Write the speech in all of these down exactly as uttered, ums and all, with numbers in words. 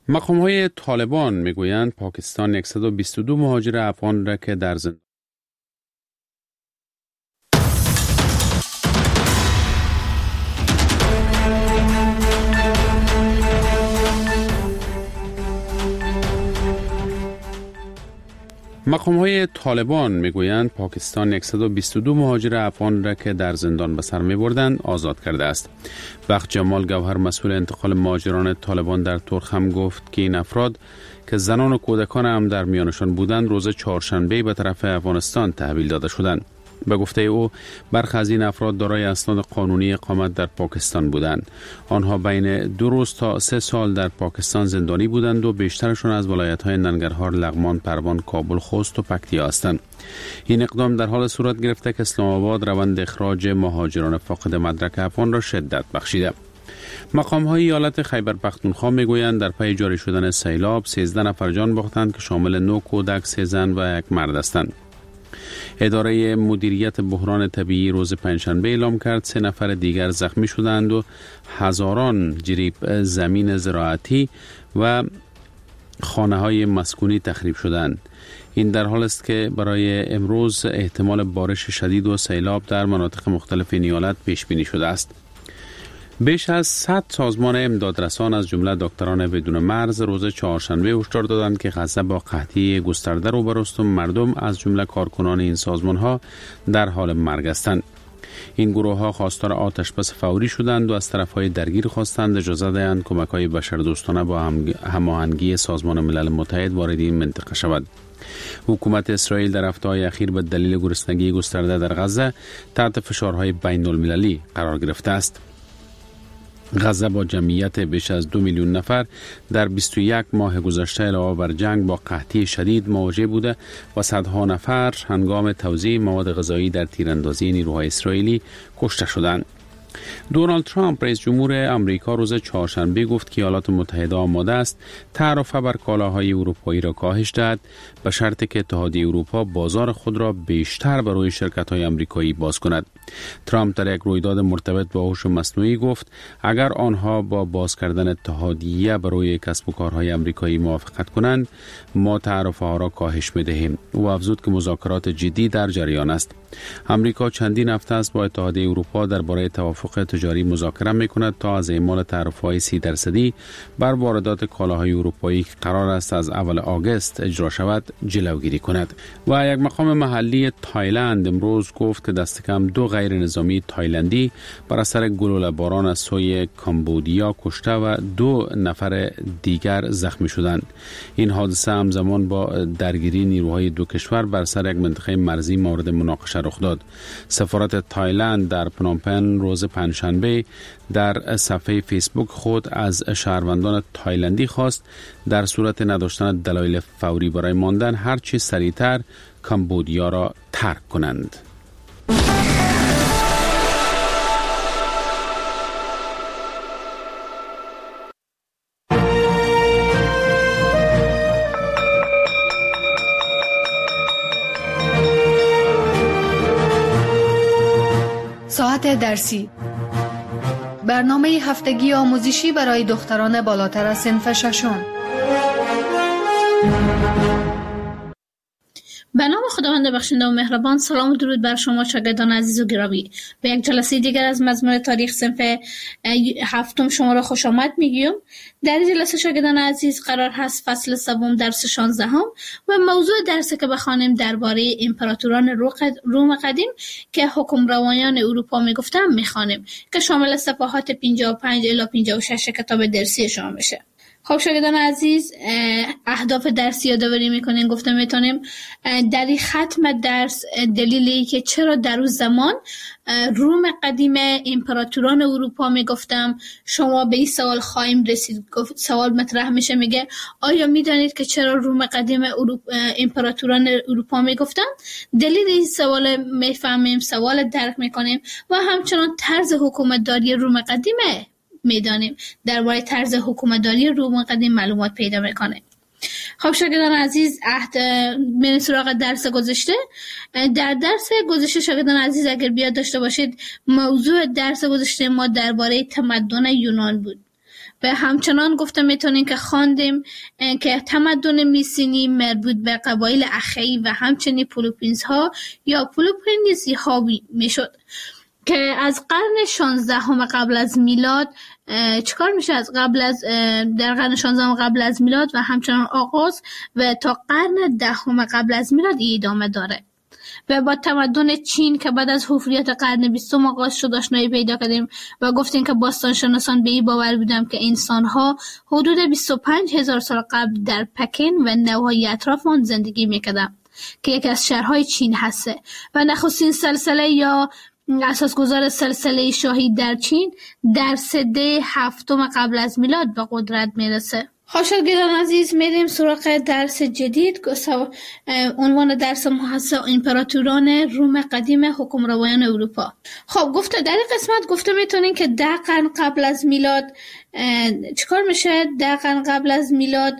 مقام‌های طالبان میگویند پاکستان صد و بیست و دو مهاجر افغان را که در زندان مقام‌های طالبان میگویند پاکستان صد و بیست و دو مهاجر افغان را که در زندان به سر می‌بردند آزاد کرده است. بخت جمال گوهر مسئول انتقال مهاجران طالبان در ترخم گفت که این افراد که زنان و کودکان هم در میانشان بودند روز چهارشنبه به طرف افغانستان تحویل داده شدند. به گفته او برخی از این افراد دارای اسناد قانونی اقامت در پاکستان بودند. آنها بین دو روز تا سه سال در پاکستان زندانی بودند و بیشترشان از ولایت‌های ننگرهار، لغمان، پروان، کابل، خوست و پکتیا هستند. این اقدام در حال صورت گرفته که اسلام آباد روند اخراج مهاجران فاقد مدرک افغان را شدت بخشیده. مقام‌های ایالت خیبر پختونخوا میگویند در پی جاری شدن سیلاب سیزده نفر جان باختند که شامل نه کودک، سه زن و یک مرد هستند. اداره مدیریت بحران طبیعی روز پنجشنبه اعلام کرد سه نفر دیگر زخمی شدند و هزاران جریب زمین زراعتی و خانه‌های مسکونی تخریب شدند. این در حال است که برای امروز احتمال بارش شدید و سیلاب در مناطق مختلف این ایالت پیش بینی شده است. بیش از صد سازمان امدادرسان از جمله دکتران بدون مرز روز چهارشنبه هشدار دادند که غزه با قحطی گسترده روبرو است و مردم از جمله کارکنان این سازمان‌ها در حال مرگ هستند. این گروه‌ها خواستار آتش‌بس فوری شدند و از طرف‌های درگیر خواستند اجازه دهند کمک‌های بشردوستانه با هماهنگی سازمان ملل متحد وارد این منطقه شود. حکومت اسرائیل در هفته‌های اخیر به دلیل گرسنگی گسترده در غزه تحت فشارهای بین‌المللی قرار گرفته است. غزه با جمعیت بیش از دو میلیون نفر در بیست و یک ماه گذشته علاوه بر جنگ با قحطی شدید مواجه بوده و صدها نفر هنگام توزیع مواد غذایی در تیراندازی نیروهای اسرائیلی کشته شدند. دونالد ترامپ رئیس جمهور آمریکا روز چهارشنبه گفت که ایالات متحده آماده است تعرفه بر کالاهای اروپایی را کاهش دهد به شرطی که اتحادیه اروپا بازار خود را بیشتر برای شرکت‌های آمریکایی باز کند. ترامپ در یک رویداد مرتبط با هوش مصنوعی گفت اگر آنها با باز کردن اتحادیه برای کسب و کارهای آمریکایی موافقت کنند ما تعرفه ها را کاهش می‌دهیم. او افزود که مذاکرات جدی در جریان است. آمریکا چندین هفته است با اتحادیه اروپا درباره توافق تجاری مذاکره می‌کند تا از اعمال تعرفه‌های سی درصدی بر واردات کالاهای اروپایی که قرار است از اول آگوست اجرا شود جلوگیری کند. و یک مقام محلی تایلند امروز گفت که دست کم دو غیر نظامی تایلندی بر اثر گلوله باران از سوی کامبودیا کشته و دو نفر دیگر زخمی شدند. این حادثه همزمان با درگیری نیروهای دو کشور بر سر یک منطقه مرزی مورد مناقشه رخ داد. سفارت تایلند در پنومپن روز پنجشنبه در صفحه فیسبوک خود از شهروندان تایلندی خواست در صورت نداشتن دلایل فوری برای ماندن هر چه سریعتر کامبودیا را ترک کنند. ساعت درسی، برنامه هفتگی آموزشی برای دختران بالاتر از صنف ششم. به نام خداوند بخشنده و مهربان. سلام و درود بر شما شاگردان عزیز و گرامی. به یک جلسه دیگر از مضمون تاریخ صنف هفتم شما را خوش آمد میگیم. در این جلسه شاگردان عزیز قرار هست فصل سوم درس شانزدهم و موضوع درسی که بخوانیم درباره امپراتوران روم قدیم که حکمروایان اروپا میگفتن میخوانیم که شامل صفحات پنجاه و پنج الی پنجاه و شش کتاب درسی شما میشه. خب شاگردان عزیز، اهداف درسی یادآوری میکنیم. گفتم میتونیم در این ختم درس دلیلی که چرا در اون زمان روم قدیم امپراتوران اروپا میگفتم شما به این سوال خواهیم رسید. سوال مطرح میشه، میگه آیا میدانید که چرا روم قدیم اروپا امپراتوران اروپا میگفتن؟ دلیل این سوال میفهمیم، سوال درک میکنیم و همچنان طرز حکومتداری روم قدیمه میدانیم. درباره طرز حکومتداری روم قدیم معلومات پیدا میکنه. خب شاگردان عزیز، عهد من سراغ درس گذشته. در درس گذشته شاگردان عزیز اگر بیاد داشته باشید، موضوع درس گذشته ما درباره تمدن یونان بود و همچنان گفته میتونیم که خواندیم که تمدن میسینی مربوط به قبایل اخئی و همچنین پلوپونیز ها یا پلوپونیزی ها میشد که از قرن شانزدهم قبل از میلاد چیکار میشه از قبل از در قرن شانزدهم قبل از میلاد و همچنان آغاز و تا قرن دهم قبل از میلاد ادامه داره. و با تمدن چین که بعد از حفریت قرن بیستم آغاز شد آشنایی پیدا کردیم و گفتیم که باستانشناسان به این باور بودند که انسان‌ها حدود بیست و پنج هزار سال قبل در پکن و نواحی اطراف آن زندگی می‌کردند که یکی از شهرهای چین هست و نخستین سلسله یا اساسگذار سلسله شاهی در چین در سده هفتم قبل از میلاد به قدرت میرسه. خوشگلان عزیز، میریم سراغ درس جدید که عنوان درس ما هست امپراتوران روم قدیم حکمرانان اروپا. خب گفته در این قسمت گفته میتونین که ده قرن قبل از میلاد چیکار میشه؟ ده قرن قبل از میلاد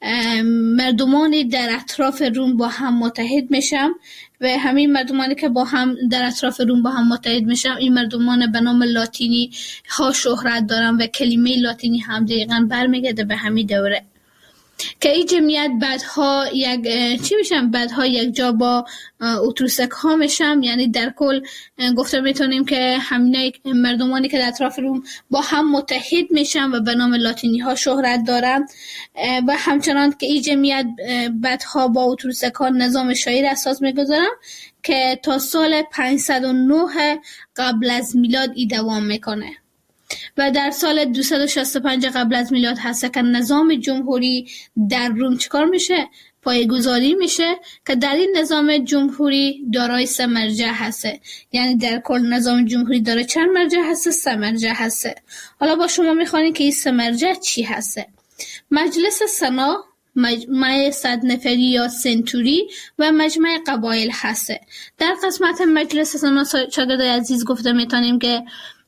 مردمانی در اطراف روم با هم متحد میشن و همین مردمانی که با هم در اطراف روم با هم متحد میشن این مردمان به نام لاتینی ها شهرت دارن و کلمه لاتینی هم دقیقاً برمیگرده به همین دوره که این جمعیت بعدها یک چی میشن بعدها یک جا با اتروسک ها میشن. یعنی در کل گفته میتونیم که همین مردمانی که در اطراف روم با هم متحد میشن و به نام لاتینی ها شهرت دارن و همچنان که این جمعیت بعدها با اتروسک ها نظام شاهی را اساس میگذارن که تا سال پانصد و نه قبل از میلاد ای دوام میکنه و در سال دویست و شصت و پنج قبل از میلاد هست که نظام جمهوری در روم چیکار میشه؟ پایه‌گذاری میشه که در این نظام جمهوری دارای سه مرجع هست. یعنی در کل نظام جمهوری داره چند مرجع هست؟ سه مرجع هست. حالا با شما میخوانید که این سه مرجع چی هست؟ مجلس سنا، مجمع صد نفری یا سنتوری و مجمع قبایل هست. در قسمت مجلس سنا شاگردای عزیز گفته میتونیم که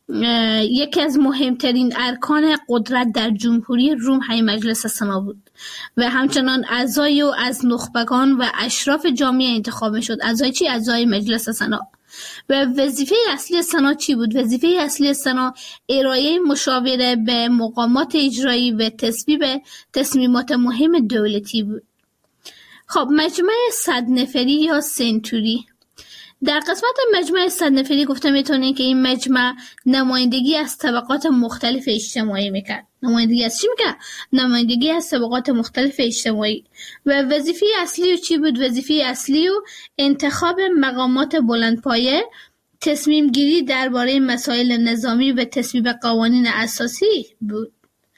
یکی از مهمترین ارکان قدرت در جمهوری روم همین مجلس سنا بود و همچنان اعضای و از نخبگان و اشراف جامعه انتخاب میشد. اعضای چی؟ اعضای مجلس سنا. و وظیفه اصلی سنا چی بود؟ وظیفه اصلی سنا ارائه مشاوره به مقامات اجرایی و تصویب تصمیمات مهم دولتی بود. خب مجمع صد نفری یا سنتوری، در قسمت مجمع صد نفری گفته میتونین که این مجمع نمایندگی از طبقات مختلف اجتماعی میکرد. نمایندگی از چی میکرد؟ نمایندگی از طبقات مختلف اجتماعی. و وظیفه اصلی و چی بود؟ وظیفه اصلی و انتخاب مقامات بلندپایه، تصمیم گیری درباره مسائل نظامی و تصویب قوانین اساسی بود.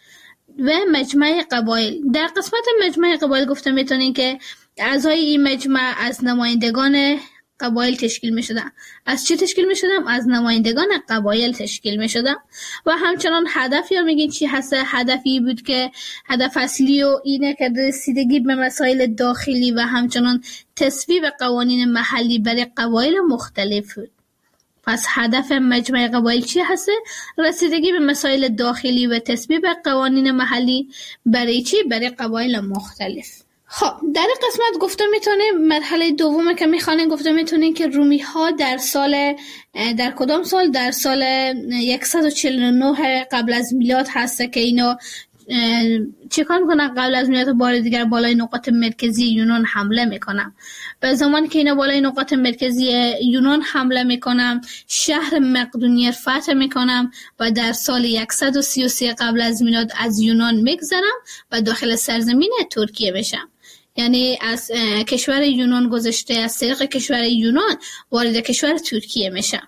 و مجمع قبایل، در قسمت مجمع قبایل گفته میتونین که اعضای این مجمع از نمایندگان قبایل تشکیل می شدن. از چی تشکیل می شدن؟ از نمایندگان قبایل تشکیل می شدن. و همچنان هدف یا میگین چی هست؟ هدفی بود که هدف اصلی و اینه که رسیدگی به مسائل داخلی و همچنان تصویب قوانین محلی برای قبایل مختلف بود. پس هدف مجمع قبایل چی هست؟ رسیدگی به مسائل داخلی و تصویب قوانین محلی برای چی؟ برای قبایل مختلف. خب در این قسمت گفته میتونه مرحله دومه که میخوانین گفته میتونین که رومی ها در سال در کدام سال؟ در سال صد و چهل و نه قبل از میلاد هست که اینا چیکار میکنن؟ قبل از میلاد بار دیگر بالای نقاط مرکزی یونان حمله میکنن. به زمانی که اینا بالای نقاط مرکزی یونان حمله میکنن شهر مقدونیه فتح میکنن و در سال صد و سی و سه قبل از میلاد از یونان میگذرن و داخل سرزمین ترکیه بشن. یعنی از کشور یونان گذشته، از طریق کشور یونان وارد کشور ترکیه میشن.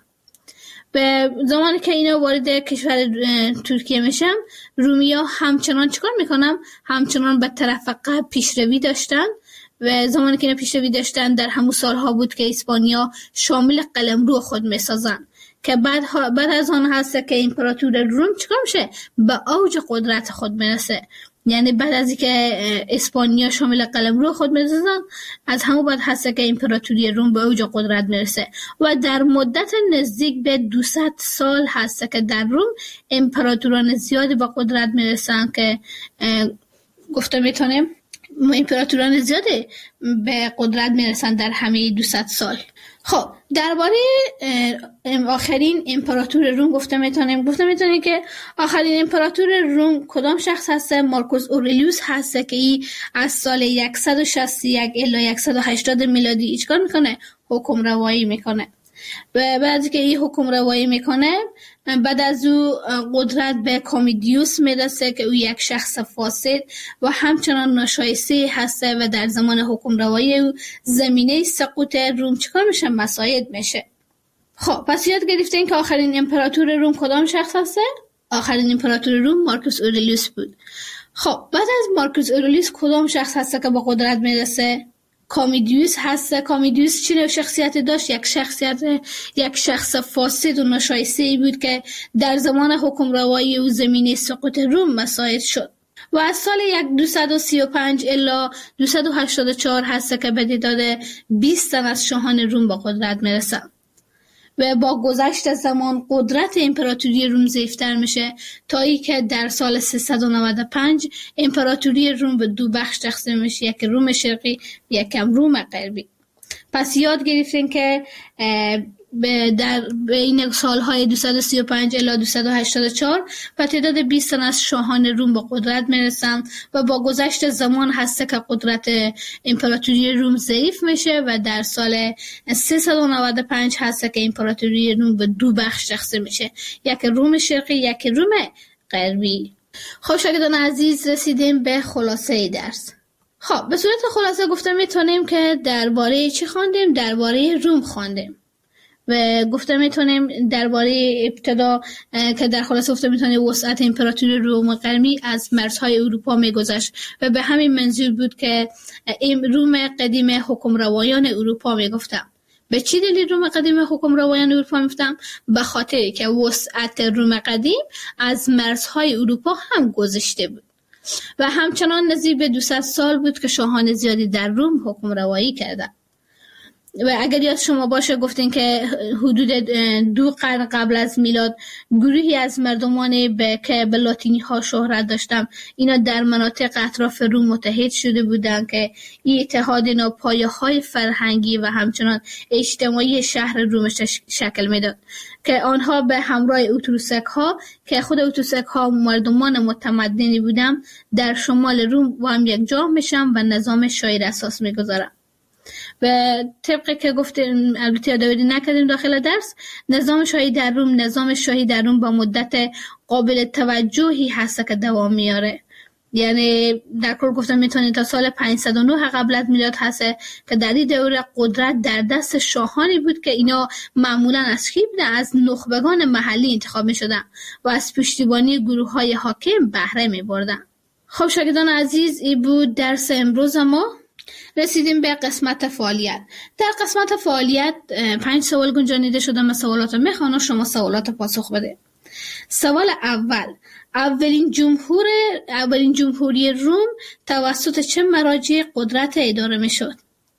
به زمانی که اینا وارد کشور ترکیه میشن رومیا همچنان چیکار میکنن؟ همچنان به طرف قبل پیشروی داشتن و زمانی که اینا پیشروی داشتن در همون سالها بود که اسپانیا شامل قلمرو خود میسازن که بعد, بعد از آن هست که امپراتور روم چیکار میشه؟ به اوج قدرت خود میرسه. یعنی بعد از اینکه اسپانیا شامل قلمرو خود می‌سازن از همون بعد هست که امپراتوری روم به اوج قدرت میرسه و در مدت نزدیک به دویست سال هست که در روم امپراتوران زیادی به قدرت میرسن که گفته میتونیم امپراتوران زیادی به قدرت میرسن در همه دویست سال. خب درباره آخرین امپراتور روم گفته میتونیم گفته میتونیم که آخرین امپراتور روم کدام شخص هسته؟ مارکوس اورلیوس هسته که ای از سال صد و شصت و یک الی صد و هشتاد میلادی چیکار میکنه؟ حکم روایی میکنه. و بعد که این حکم روایی میکنه بعد از او قدرت به کامیدیوس میرسه که او یک شخص فاسد و همچنان ناشایسته هسته و در زمان حکم روایی او زمینه سقوط روم چیکار میشه؟ مساعد میشه. خب پس یاد گرفتین که آخرین امپراتور روم کدام شخص هسته؟ آخرین امپراتور روم مارکوس اورلیوس بود. خب بعد از مارکوس اورلیوس کدام شخص هسته که با قدرت میرسه؟ کامیدیوس هست. کامیدیوس چه نوع شخصیتی داشت؟ یک شخصیت یک شخص فاسد و ناشایسته بود که در زمان حکم روایی او زمینه سقوط روم مساعد شد و از سال دویست و سی و پنج الی دویست و هشتاد و چهار هست که به تعداد بیست تن از شاهان روم با قدرت میرسند و با گذشت زمان قدرت امپراتوری روم ضعیفتر میشه تا ای که در سال سیصد و نود و پنج امپراتوری روم به دو بخش تقسیم میشه، یک روم شرقی و یکم روم غربی. پس یاد گرفتین که در بین سالهای دویست و سی و پنج الی دویست و هشتاد و چهار به تعداد بیست تن از شاهان روم با قدرت میرسن و با گذشت زمان هسته که قدرت امپراتوری روم ضعیف میشه و در سال سیصد و نود و پنج هسته که امپراتوری روم به دو بخش تقسیم میشه، یک روم شرقی یک روم غربی. خب شاگردان عزیز رسیدیم به خلاصه درس. خب به صورت خلاصه گفته میتونیم که درباره چی خواندیم؟ درباره روم خواندیم و گفته میتونیم درباره ابتدا که در خلاصه گفته میتونیم وسعت امپراتوری روم غربی از مرزهای اروپا میگذشت و به همین منظور بود که روم قدیم حکم روایان اروپا میگفتم. به چی دلیل روم قدیم حکم روایان اروپا میگفتم؟ به خاطر که وسعت روم قدیم از مرزهای اروپا هم گذشته بود و همچنان نزدیک به دویست سال بود که شاهان زیادی در روم حکم روایی کردند. و اگر یاد شما باشه گفتین که حدود دو قرن قبل از میلاد گروهی از مردمان به که به لاتینی ها شهرت داشتن اینا در مناطق اطراف روم متحد شده بودن که این اتحاد اینا پایه های فرهنگی و همچنان اجتماعی شهر روم شکل میداد که آنها به همراه اتروسک ها که خود اتروسک ها مردمان متمدنی بودن در شمال روم با هم یک جا میشن و نظام شاهی اساس میگذارن. و طبقی که گفتیم البته یادآوری نکردیم داخل درس، نظام شاهی در روم نظام شاهی در روم با مدت قابل توجهی هست که دوام میاره. یعنی در کل گفتم میتونید تا سال پانصد و نه قبل از میلاد هست که در این دوره قدرت در دست شاهانی بود که اینا معمولا از کی بودن؟ از نخبگان محلی انتخاب میشدن و از پشتیبانی گروه های حاکم بهره میبردن. خب شاگردان عزیز این بود درس امروز ما. رسیدیم به قسمت فعالیت. در قسمت فعالیت پنج سوال گنجانیده شده. من سوالات رو میخوانم و شما سوالات پاسخ بده. سوال اول، اولین جمهور اولین جمهوری روم توسط چه مراجع قدرت اداره میشد؟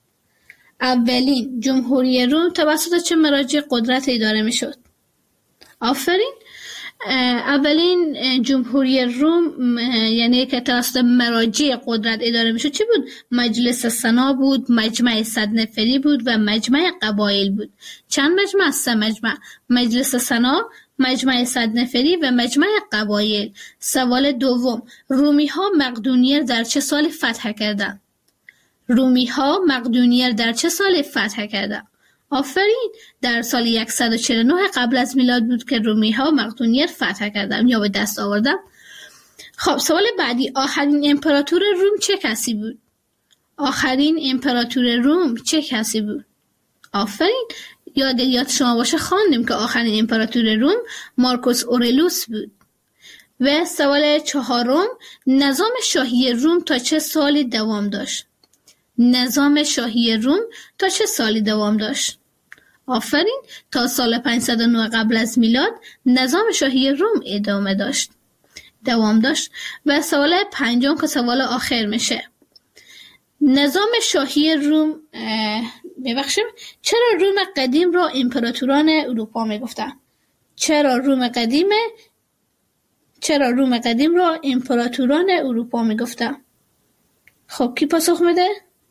اولین جمهوری روم توسط چه مراجع قدرت اداره میشد؟ آفرین. اولین جمهوری روم یعنی که توسط مراجع قدرت اداره میشد چی بود؟ مجلس سنا بود، مجمع صد نفری بود و مجمع قبایل بود. چند مجمع؟ سه مجمع. مجلس سنا، مجمع صد نفری و مجمع قبایل. سوال دوم، رومی ها مقدونیه در چه سال فتح کردند؟ رومی ها مقدونیه در چه سال فتح کردند؟ آفرین، در سال صد و چهل و نه قبل از میلاد بود که رومی ها مقدونیه فتح کردند یا به دست آوردند. خب سوال بعدی، آخرین امپراتور روم چه کسی بود؟ آخرین امپراتور روم چه کسی بود؟ آفرین، یاد یاد شما باشه خواندیم که آخرین امپراتور روم مارکوس اورلیوس بود. و سوال چهارم، نظام شاهی روم تا چه سالی دوام داشت؟ نظام شاهی روم تا چه سالی دوام داشت؟ آفرین، تا سال پانصد و نه قبل از میلاد نظام شاهی روم ادامه داشت، دوام داشت. و سوال پنجم که سوال آخر میشه، نظام شاهی روم ببخشیم چرا روم قدیم را امپراتوران اروپا میگفتن؟ چرا روم قدیم چرا روم قدیم را امپراتوران اروپا میگفتن؟ خب کی پاسخ میده؟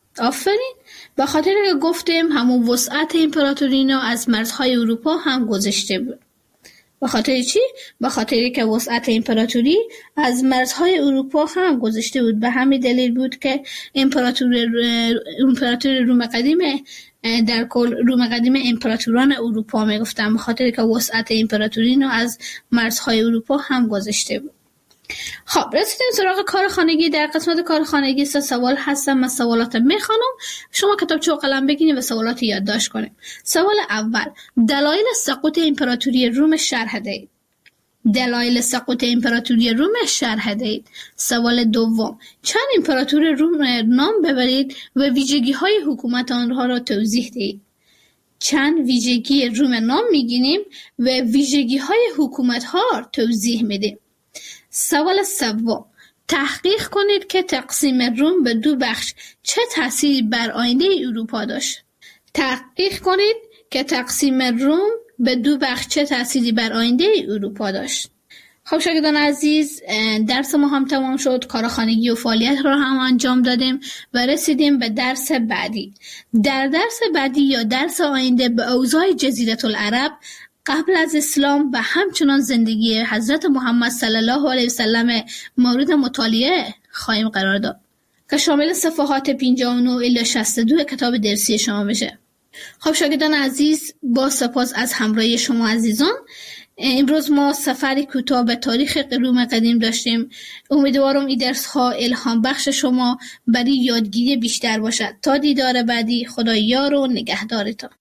آفرین. به خاطر که گفتیم همون وسعت امپراتوری اینا از مرزهای اروپا هم گذشته بود. به خاطر چی؟ به خاطر که وسعت امپراتوری از مرزهای اروپا هم گذشته بود. به همین دلیل بود که امپراتوری امپراتوری روم قدیم در کل روم قدیم امپراتوران اروپا میگفتن، به خاطر که وسعت امپراتوری اینا از مرزهای اروپا هم گذشته بود. خب رسیدیم سراغ کار خانگی. در قسمت کار خانگی سه سوال هستم، من سوالات میخوانم، شما کتابچه و قلم بگیرید و سوالات یادداشت کنید. سوال اول، دلایل سقوط امپراتوری روم شرح دهید. دلایل سقوط امپراتوری روم شرح دهید. سوال دوم، چند امپراتور روم نام ببرید و ویژگی های حکومت آنها را توضیح دهید. چند ویژگی روم نام میگیریم و ویژگی های حکومت ها را توضیح میدیم. سوال سوم، تحقیق کنید که تقسیم روم به دو بخش چه تأثیری بر آینده اروپا داشت. تحقیق کنید که تقسیم روم به دو بخش چه تأثیری بر آینده اروپا داشت. خب شاگردان عزیز، درس ما هم تمام شد، کار خانگی و فعالیت را هم انجام دادیم و رسیدیم به درس بعدی. در درس بعدی یا درس آینده به اوضاع جزیره العرب قبل از اسلام و همچنان زندگی حضرت محمد صلی الله علیه و سلم مورد مطالعه خواهیم قرار داد که شامل صفحات پنجاه و نه الی شصت و دو کتاب درسی شما بشه. خب شاگردان عزیز، با سپاس از همراهی شما عزیزان. امروز ما سفری کوتاه به تاریخ روم قدیم داشتیم. امیدوارم این درس ها الهام بخش شما برای یادگیری بیشتر باشد. تا دیدار بعدی، خدا یار و نگهدارتان.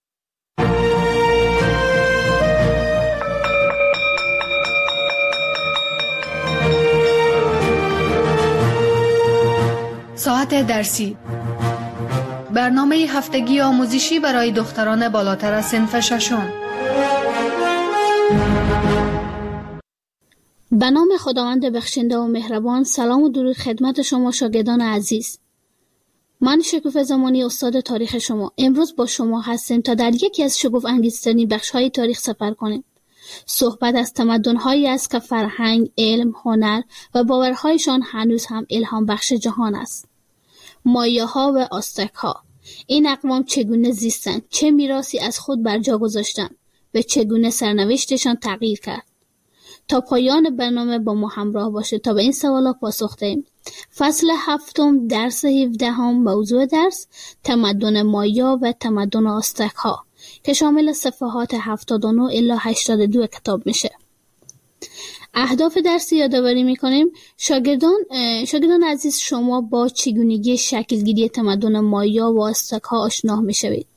ساعت درسی، برنامه هفتگی آموزشی برای دختران بالاتر از صنف ششم. به نام خداوند بخشنده و مهربان. سلام و درود خدمت شما شاگردان عزیز. من شکوفه زمانی، استاد تاریخ شما. امروز با شما هستیم تا در یکی از شگفت انگیزترین بخش‌های تاریخ سفر کنیم. صحبت از تمدن‌هایی است که فرهنگ، علم، هنر و باورهایشان هنوز هم الهام بخش جهان است. مایاها و آستک‌ها. این اقوام چگونه زیستند، چه میراثی از خود بر جا گذاشتند و چگونه سرنوشتشان تغییر کرد. تا پایان برنامه با ما همراه باشید تا به این سوالا پاسخ دهیم. فصل هفتم، درس هفدهم، موضوع درس تمدن مایا و تمدن آستک‌ها که شامل صفحات هفتاد و نه الی هشتاد و دو کتاب میشه. اهداف درسی یادآوری میکنیم شاگردان شاگردان عزیز، شما با چگونگی شکلگیری تمدن مایا و آستک‌ها آشنا میشوید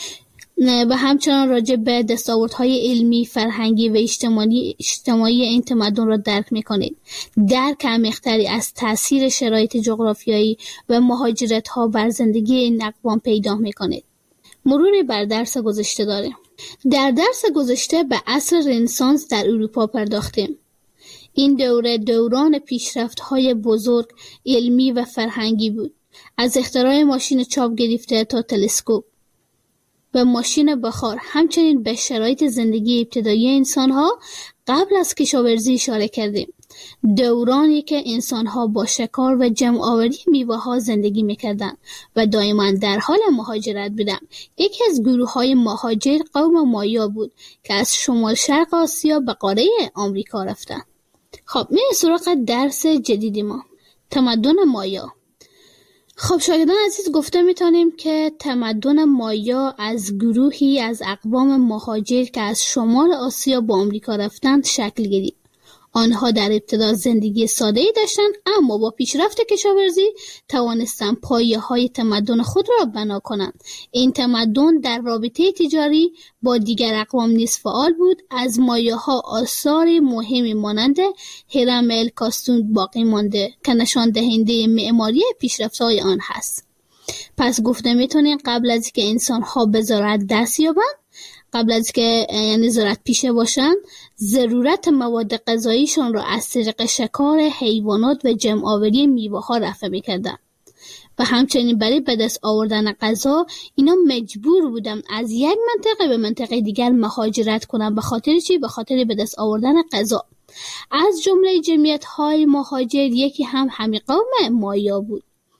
و همچنان راجع به دستاوردهای علمی، فرهنگی و اجتماعی اجتماعی این تمدن را درک میکنید. درک عمیق‌تری از تاثیر شرایط جغرافیایی و مهاجرت‌ها بر زندگی این اقوام پیدا میکنید. مروری بر درس گذشته داریم. در درس گذشته به عصر رنسانس در اروپا پرداختیم. این دوره دوران پیشرفت‌های بزرگ علمی و فرهنگی بود. از اختراع ماشین چاپ گرفته تا تلسکوپ و ماشین بخار، همچنین به شرایط زندگی ابتدایی انسان‌ها قبل از کشاورزی اشاره کردیم. دورانی که انسان‌ها با شکار و جمع آوری میوه‌ها زندگی می‌کردند و دائما در حال مهاجرت بودند. یکی از گروه‌های مهاجر قوم مایا بود که از شمال شرق آسیا به قاره آمریکا رفتند. خب میریم سراغ درس جدیدی ما، تمدن مایا. خب شاگردان عزیز، گفته میتونیم که تمدن مایا از گروهی از اقوام مهاجر که از شمال آسیا با آمریکا رفتند شکل گرفت. آنها در ابتدا زندگی ساده‌ای داشتند، اما با پیشرفت کشاورزی توانستند پایه‌های تمدن خود را بنا کنند. این تمدن در رابطه تجاری با دیگر اقوام نیز فعال بود. از مایاها آثار مهمی مانند هرم الکاستون باقی مانده که نشان دهنده معماری پیشرفت‌های آن هست. پس گفته میتونیم قبل از اینکه انسان‌ها به زراعت دست یابند، قبل از که یعنی زراعت پیشه باشند، ضرورت مواد غذاییشان را از طریق شکار حیوانات و جمع آوری میوه ها رفع میکردند و همچنین برای به دست آوردن غذا اینا مجبور بودن از یک منطقه به منطقه دیگر مهاجرت کنند. به خاطر چی؟ به خاطر به دست آوردن غذا. از جمله جمعیت های مهاجر یکی هم همین قوم مایا بود.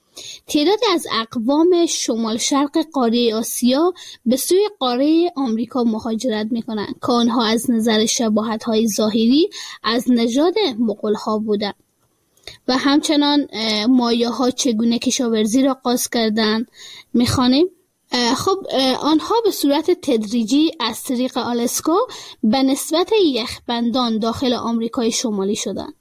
تعدادی از اقوام شمال شرق قاره آسیا به سوی قاره آمریکا مهاجرت میکنند که آنها از نظر شباهت‌های ظاهری از نژاد مغول‌ها بودند. و همچنان مایاها چگونه کشاورزی را آغاز کردند میخوانیم. خب آنها به صورت تدریجی از طریق آلاسکا به نسبت یخبندان داخل آمریکای شمالی شدند.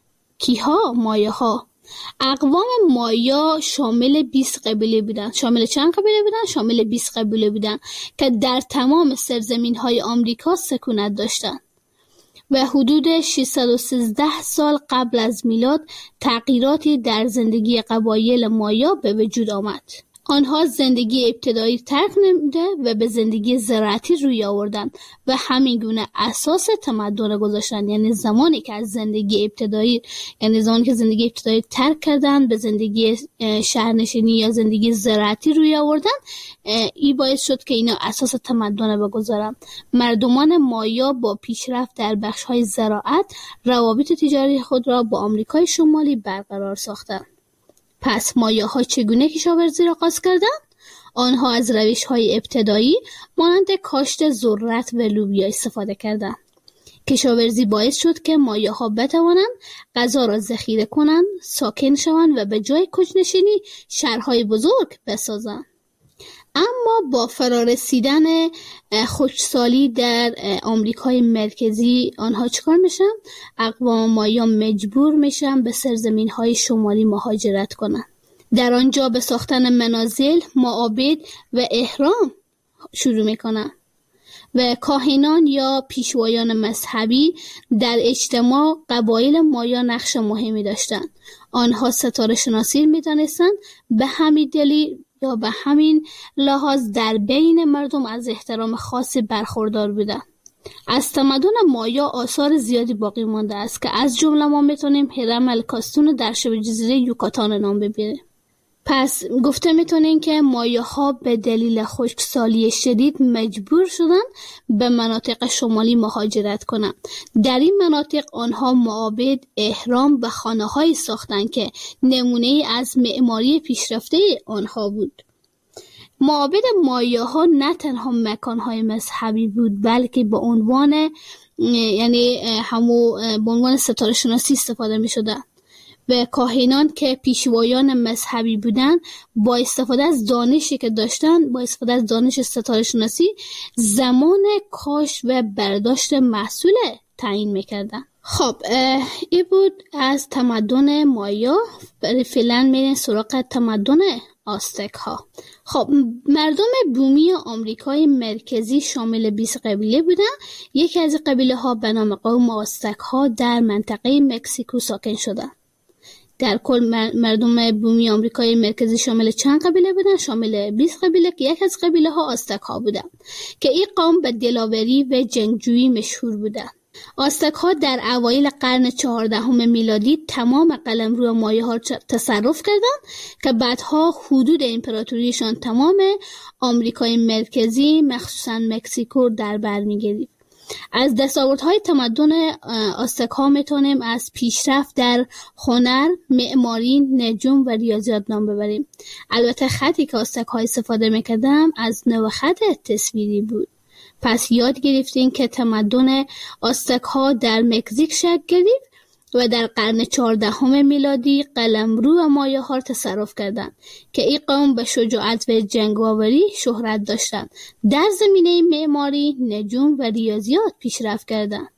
کیها؟ مایاها. اقوام مایا شامل بیست قبیله بودند. شامل چند قبیله بودند؟ شامل بیست قبیله بودند که در تمام سرزمین‌های آمریکا سکونت داشتند. و حدود ششصد و سیزده سال قبل از میلاد تغییراتی در زندگی قبایل مایا به وجود آمد. آنها زندگی ابتدایی ترک نموده و به زندگی زراعتی روی آوردند و همین گونه اساس تمدن گذاشتند. یعنی زمانی که از زندگی ابتدایی یعنی زمانی که زندگی ابتدایی ترک کردند به زندگی شهرنشینی یا زندگی زراعتی روی آوردند، این باعث شد که اینا اساس تمدن بگذارند. مردمان مایا با پیشرفت در بخش‌های زراعت روابط تجاری خود را با آمریکای شمالی برقرار ساختند. پس مایاها چگونه کشاورزی را آغاز کردند؟ آنها از روش‌های ابتدایی مانند کاشت ذرت و لوبیا استفاده کردند. کشاورزی باعث شد که مایاها بتوانند غذا را ذخیره کنند، ساکن شوند و به جای کوچ‌نشینی شهرهای بزرگ بسازند. اما با فرارسیدن خشکسالی در آمریکای مرکزی آنها چکار میشن؟ اقوام مایا مجبور میشن به سرزمین‌های شمالی مهاجرت کنند. در آنجا به ساختن منازل، معابد و احرام شروع میکنن و کاهنان یا پیشوایان مذهبی در اجتماع قبایل مایا نقش مهمی داشتند. آنها ستاره شناسی میدانستند، به همین دلیل یا به همین لحاظ در بین مردم از احترام خاصی برخوردار بودند. از تمدن مایا آثار زیادی باقی مانده است که از جمله ما میتونیم هرم الکاستون در شبه جزیره یوکاتان نام ببریم. پس گفته میتونیم که مایاها به دلیل خشکسالی شدید مجبور شدن به مناطق شمالی مهاجرت کنند. در این مناطق آنها معابد، احرام و خانه‌هایی ساختند که نمونه از معماری پیشرفته آنها بود. معابد مایاها نه تنها مکانهای مذهبی بود، بلکه به عنوان یعنی همو به عنوان ستاره شناسی استفاده می‌شدند. و کاهنان که پیشوایان مذهبی بودند با استفاده از دانشی که داشتند، با استفاده از دانش ستاره شناسی زمان کاشت و برداشت محصول تعیین میکردن. خب این بود از تمدن مایا. برای فعلا میرین سراغ تمدن آستک ها. خب مردم بومی آمریکای مرکزی شامل بیست قبیله بودن. یکی از قبیله ها به نام قوم آستک ها در منطقه مکزیکو ساکن شدند. در کل مردم بومی آمریکای مرکزی شامل چند قبیله بودن؟ شامل بیست قبیله که یک از قبیله ها آستک ها بودن که این قوم به دلاوری و جنگجویی مشهور بودن. آستک ها در اوایل قرن چهاردهم میلادی تمام قلمرو مایه ها تصرف کردند که بعدها حدود امپراتوریشان تمام آمریکای مرکزی مخصوصا مکزیکو در بر می‌گرفت. از دستاوردهای تمدن آستک ها میتونیم از پیشرفت در هنر، معماری، نجوم و ریاضیات نام ببریم. البته خطی که آستک ها استفاده میکردن از نوع خط تصویری بود. پس یاد گرفتیم که تمدن آستک ها در مکزیک شکل گرفت و در قرن چهاردهم میلادی قلمرو مایه ها تصرف کردند که این قوم به شجاعت و جنگاوری شهرت داشتند. در زمینه معماری، نجوم و ریاضیات پیشرفت کردند.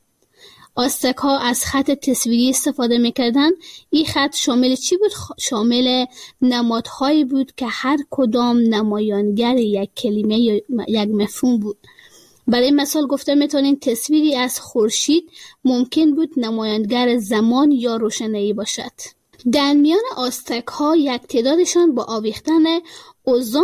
آستک ها از خط تصویری استفاده میکردند. این خط شامل چی بود؟ شامل نمادهایی بود که هر کدام نمایانگر یک کلمه یا یک مفهوم بود. برای مثال گفته میتونین تصویری از خورشید ممکن بود نمایانگر زمان یا روشنایی باشد. در میان آستک ها یک تعدادشان با آویختن اوزان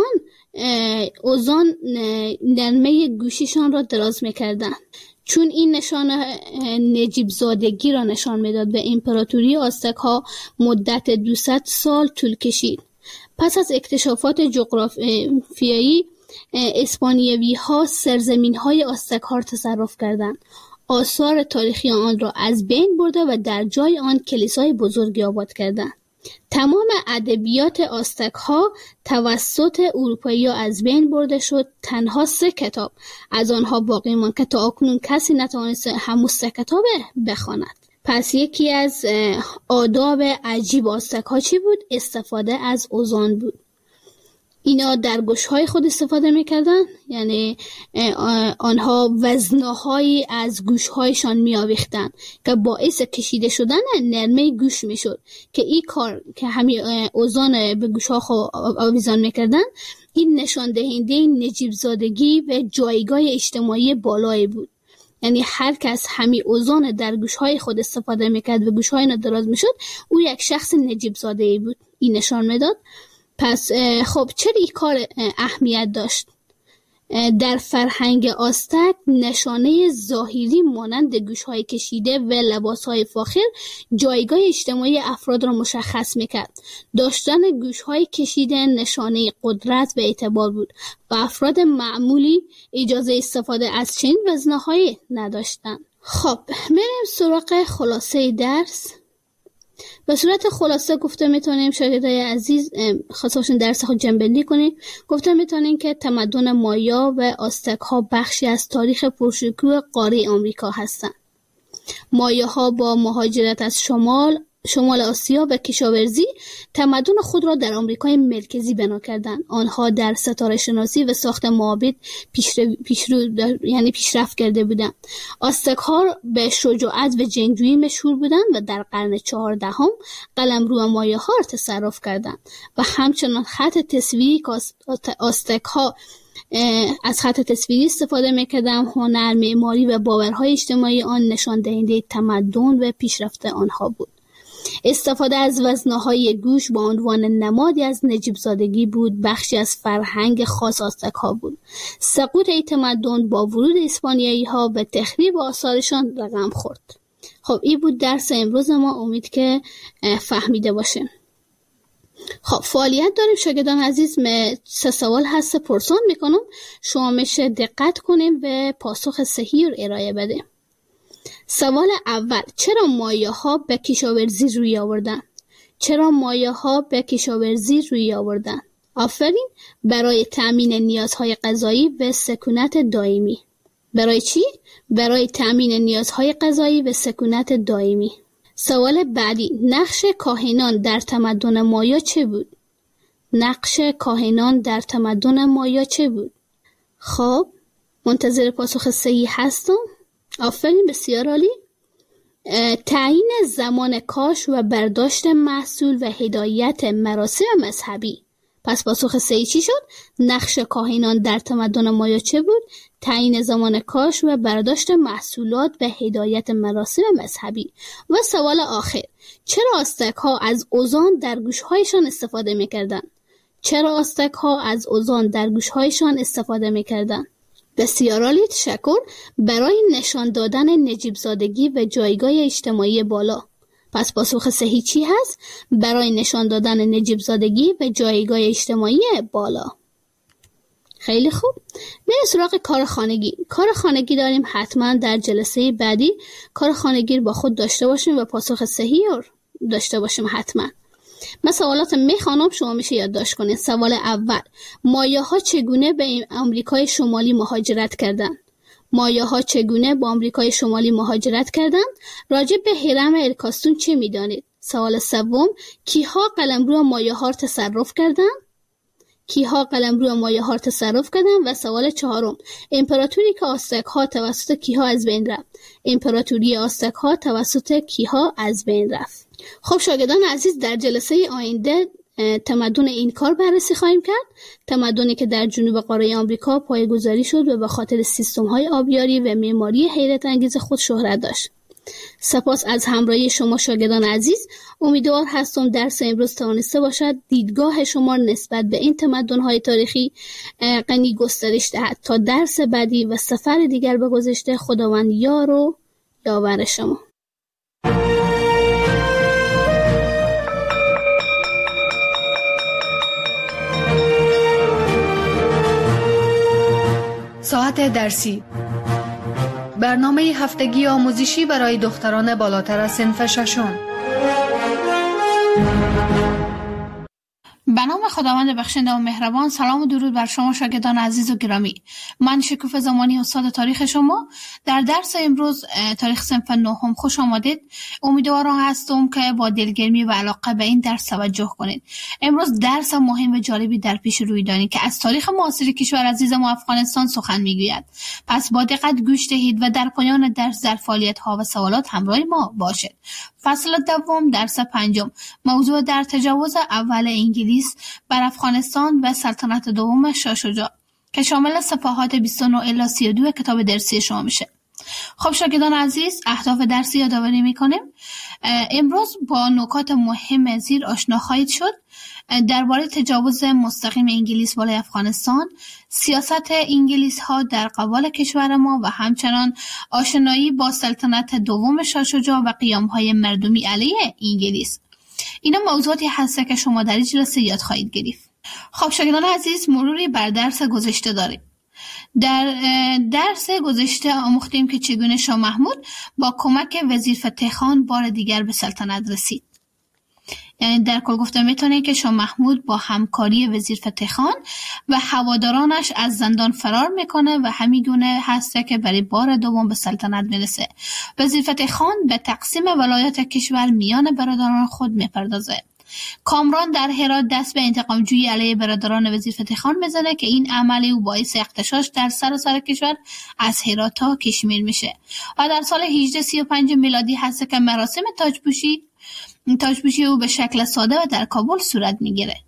اوزان نرمه گوشیشان را دراز میکردند، چون این نشان نجیب زادگی را نشان میداد و امپراتوری آستک ها مدت دویست سال طول کشید. پس از اکتشافات جغرافیایی اسپانیایی ها سرزمین های آستک ها را تصرف کردند. آثار تاریخی آن را از بین برده و در جای آن کلیسای بزرگی آباد کردند. تمام ادبیات آستک ها توسط اروپایی ها از بین برده شد. تنها سه کتاب از آنها باقی ماند که تا اکنون کسی نتوانست همون سه کتاب بخواند. پس یکی از آداب عجیب آستک ها چی بود؟ استفاده از اوزان بود. اینا در گوشهای خود استفاده میکردن، یعنی آنها وزنهایی از گوشهایشان میآویختن که باعث کشیده شدن نرمه گوش میشد که این کار که همین اوزان به گوشها آویزان میکردن، این نشان دهنده نجیب زادگی و جایگاه اجتماعی بالایی بود. یعنی هر کس همین اوزان در گوشهای خود استفاده میکرد و گوشهای اینا دراز میشد، او یک شخص نجیب زاده‌ای بود. این نشان میداد. پس خب چرا این کار اهمیت داشت؟ در فرهنگ آستک نشانه ظاهری مانند گوشهای کشیده و لباسهای فاخر جایگاه اجتماعی افراد را مشخص میکرد. داشتن گوشهای کشیده نشانه قدرت و اعتبار بود و افراد معمولی اجازه استفاده از چنین وزنهایی نداشتند. خب میریم سراغ خلاصه درس. به صورت خلاصه گفته میتونیم شاگردای عزیز خاصاشون درس خود جنبندی کنیم. گفته میتونیم که تمدن مایا و آستک ها بخشی از تاریخ پرشکوه قاره آمریکا هستند. مایاها با مهاجرت از شمال شمال آسیا و کشاورزی تمدن خود را در آمریکای مرکزی بنا کردند. آنها در ستاره شناسی و ساخت معابد پیشرو پیشرو یعنی پیشرفت کرده بودند. آستک ها به شجاعت و جنگجویی مشهور بودند و در قرن چهاردهم قلمرو مایاها را تصرف کردند و همچنان خط تصویری که آستک ها از خط تصویری استفاده می‌کردند، هنر، معماری و باورهای اجتماعی آن نشان دهنده تمدن و پیشرفت آنها بود. استفاده از وزنه‌های گوش با عنوان نمادی از نجیب زادگی بود، بخشی از فرهنگ خاص آستک ها بود. سقوط این تمدن با ورود اسپانیایی ها به تخریب آثارشان رقم خورد. خب این بود درس امروز ما، امید که فهمیده باشه. خب فعالیت داریم شاگردان عزیز. من سه سوال هست پرسان میکنم، شما میشه دقت کنیم و پاسخ صحیح رو ارائه بده. سوال اول، چرا مایاها به کشاورزی روی آوردن؟ چرا مایاها به کشاورزی روی آوردن؟ آفرین، برای تأمین نیازهای غذایی و سکونت دائمی. برای چی؟ برای تأمین نیازهای غذایی و سکونت دائمی. سوال بعدی، نقش کاهنان در تمدن مایا چه بود؟ نقش کاهنان در تمدن مایا چه بود؟ خب منتظر پاسخ صحیح هستم. آفرین، بسیار عالی. تعیین زمان کاش و برداشت محصول و هدایت مراسم مذهبی. پس پاسخ صحیح چی شد؟ نقش کاهنان در تمدن مایا چه بود؟ تعیین زمان کاش و برداشت محصولات و هدایت مراسم مذهبی. و سوال آخر، چرا آستک ها از اوزان در گوشهایشان استفاده میکردن؟ چرا آستک ها از اوزان در گوشهایشان استفاده میکردن؟ بسیار عالی، تشکر. برای نشان دادن نجیب زادگی و جایگاه اجتماعی بالا. پس پاسخ صحیح چی هست؟ برای نشان دادن نجیب زادگی و جایگاه اجتماعی بالا. خیلی خوب. میریم سراغ کار خانگی. کار خانگی داریم، حتما در جلسه بعدی کار خانگی رو با خود داشته باشیم و پاسخ صحیح رو داشته باشیم حتما. من سوالات میخوانم، شما میشه یادداشت کنید. سوال اول، مایاها چگونه به آمریکای شمالی مهاجرت کردند؟ مایاها چگونه به آمریکای شمالی مهاجرت کردند؟ راجع به هرم الکاستون چه میدانید؟ سوال سوم، کیها قلمرو مایاها را تصرف کردند؟ کیها قلمرو مایاها را تصرف کردند؟ و سوال چهارم، امپراتوری که آستک ها توسط کیها از بین رفت؟ امپراتوری آستک ها توسط کیها از بین رفت؟ خب شاگردان عزیز، در جلسه آینده تمدن این کار بررسی خواهیم کرد. تمدنی که در جنوب قاره آمریکا پایه‌گذاری شد و به خاطر سیستم‌های آبیاری و معماری حیرت انگیز خود شهرت داشت. سپاس از همراهی شما شاگردان عزیز. امیدوار هستم درس امروز توانسته باشد دیدگاه شما نسبت به این تمدن‌های تاریخی غنی گسترش دهد. تا درس بعدی و سفر دیگر به گذشته، خداوند یار و یاور شما. ساعت درسی، برنامه هفتگی آموزشی برای دختران بالاتر از صنف ششم. نام خداوند بخشنده و مهربان. سلام و درود بر شما شاگردان عزیز و گرامی. من شکوفه زمانی استاد تاریخ شما. در درس امروز تاریخ صنف نهم خوش آمدید. امیدوارم هستم که با دلگرمی و علاقه به این درس توجه کنید. امروز درس مهم و جالبی در پیش روی داریم که از تاریخ معاصر کشور عزیز ما افغانستان سخن میگوید. پس با دقت گوش دهید و در پایان درس در فعالیت ها و سوالات همراه ما باشید. فصل دوم درس پنجم، موضوع در تجاوز اول انگلیس بر افغانستان و سلطنت دوم شاه شجاع که شامل صفحات بیست و نه الی سی و دو کتاب درسی شما میشه. خب شاگردان عزیز، اهداف درسی یادآوری میکنیم. امروز با نکات مهم زیر آشنا خواهید شد. درباره تجاوز مستقیم انگلیس بالای افغانستان، سیاست انگلیس ها در قبال کشور ما و همچنان آشنایی با سلطنت دوم شاه شجاع و قیام های مردمی علیه انگلیس. اینا موضوعاتی هسته که شما در این جلسه یاد خواهید گرفت. خب شاگردان عزیز، مروری بر درس گذشته داریم. در درس گذشته آموختیم که چگونه شاه محمود با کمک وزیر فتح خان بار دیگر به سلطنت رسید. یعنی در کل گفته میتونه که شاه محمود با همکاری وزیر فتح خان و هوادارانش از زندان فرار میکنه و همینگونه هسته که برای بار دوم به سلطنت میرسه. وزیر فتح خان به تقسیم ولایت کشور میان برادران خود میپردازه. کامران در هرات دست به انتقام جویی علیه برادران وزیر فتح خان میزنه که این عملی او باعث اغتشاش در سراسر کشور از هرات تا کشمیر میشه. و در سال هجده سی و پنج میلادی هست که مراسم تاجپوشی تاجپوشی او به شکل ساده و در کابل صورت میگیره.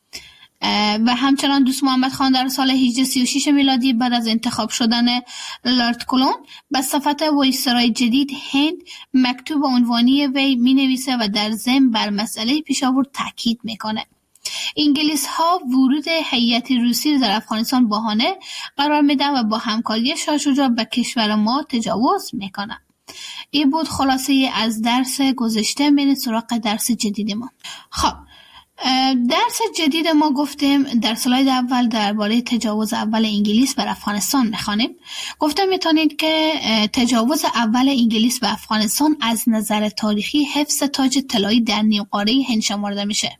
و همچنان دوست محمد خان در سال هجده سی و شش میلادی بعد از انتخاب شدن لارد کلون به صفت وایسرای جدید هند مکتوب عنوانی وی می نویسه و در ضمن بر مسئله پیشاورد تاکید میکنه. انگلیس ها ورود هیئت روسی در افغانستان بهانه قرار میدن و با همکاری شاه شجاع به کشور ما تجاوز میکنن. این بود خلاصه از درس گذشته. میریم سراغ درس جدید ما. خب درس جدید ما گفتیم در سلاید اول درباره تجاوز اول انگلیس بر افغانستان میخوانیم. گفتم میتونید که تجاوز اول انگلیس به افغانستان از نظر تاریخی حفظ تاج طلایی در نیم قاره هند شمرده میشه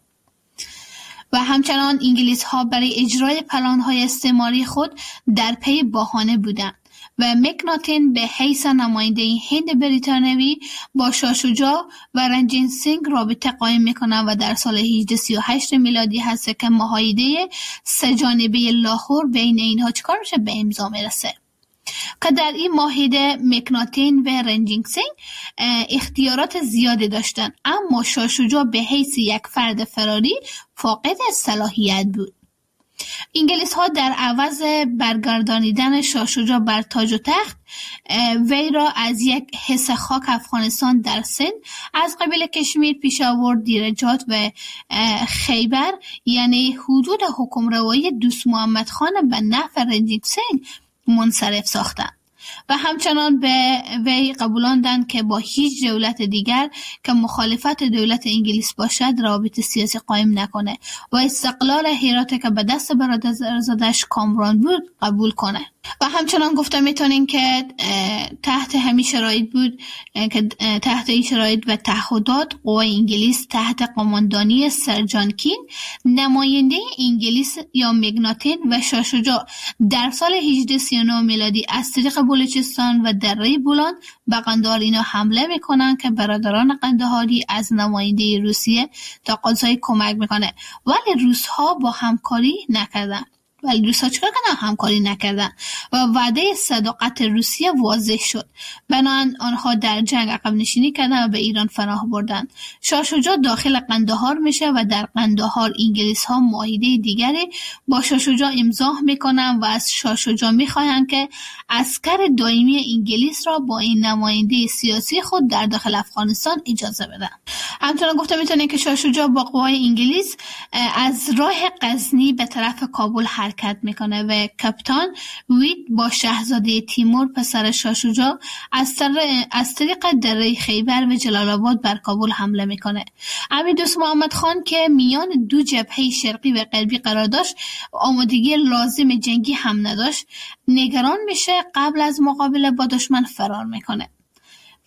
و همچنان انگلیس ها برای اجرای پلان های استعماری خود در پی بهانه بودند و مکناتن به حیث نماینده هند بریتانیایی با شاه شجاع و رنجیت سینگ رابطه قائم میکنه و در سال هجده سی و هشت میلادی هست که معاهده سه جانبه لاهور بین اینها چکار میشه؟ به امضا میرسه که در این معاهده مکناتن و رنجیت سینگ اختیارات زیادی داشتن، اما شاه شجاع به حیث یک فرد فراری فاقد صلاحیت بود. انگلیس ها در عوض برگردانیدن شاه شجاع بر تاج و تخت وی را از یک حصه خاک افغانستان در سند از قبیل کشمیر، پیشاور، دیرجات و خیبر یعنی حدود حکمروایی دوست محمد خان به نفع رنجیت سینگ منصرف ساختند و همچنان به وی قبولاندند که با هیچ دولت دیگر که مخالفت دولت انگلیس باشد رابطه سیاسی قائم نکنه و استقلال هرات که به دست برادرزادش کامران بود قبول کنه. و همچنان گفته میتونین که تحت همین شرایط بود که تحت این شرایط و تعهدات قوای انگلیس تحت قماندانی سر جان کین نماینده انگلیس یا مکناتن و شاه شجاع در سال هجده سی و نه میلادی از طریق بلوچستان و دره بولان به قندهار اینا حمله میکنن که برادران قندهاری از نماینده روسیه تقاضای کمک میکنه، ولی روس ها با همکاری نکردن. ولی روس‌ها چیکار کردن؟ همکاری نکردن و وعده صداقت روسیه واضح شد. بنابراین آنها در جنگ عقب نشینی کردن و به ایران پناه بردن. شاه شجاع داخل قندهار میشه و در قندهار انگلیس ها معاهده دیگری با شاه شجاع امضا میکنن و از شاه شجاع میخواهند که عسکر دائمی انگلیس را با این نماینده سیاسی خود در داخل افغانستان اجازه بدن. همچنان گفته میتونه که شاه شجاع با قوای انگلیس از راه غزنی به طرف کابل حرکت میکنه و کاپیتان وید با شاهزاده تیمور پسر شاه شجاع از طریق از طریق دره خیبر و جلال آباد بر کابل حمله میکنه. امیر دوست محمد خان که میان دو جبهه شرقی و غربی قرار داشت، آمادگی لازم جنگی هم نداشت، نگران میشه، قبل از مقابله با دشمن فرار میکنه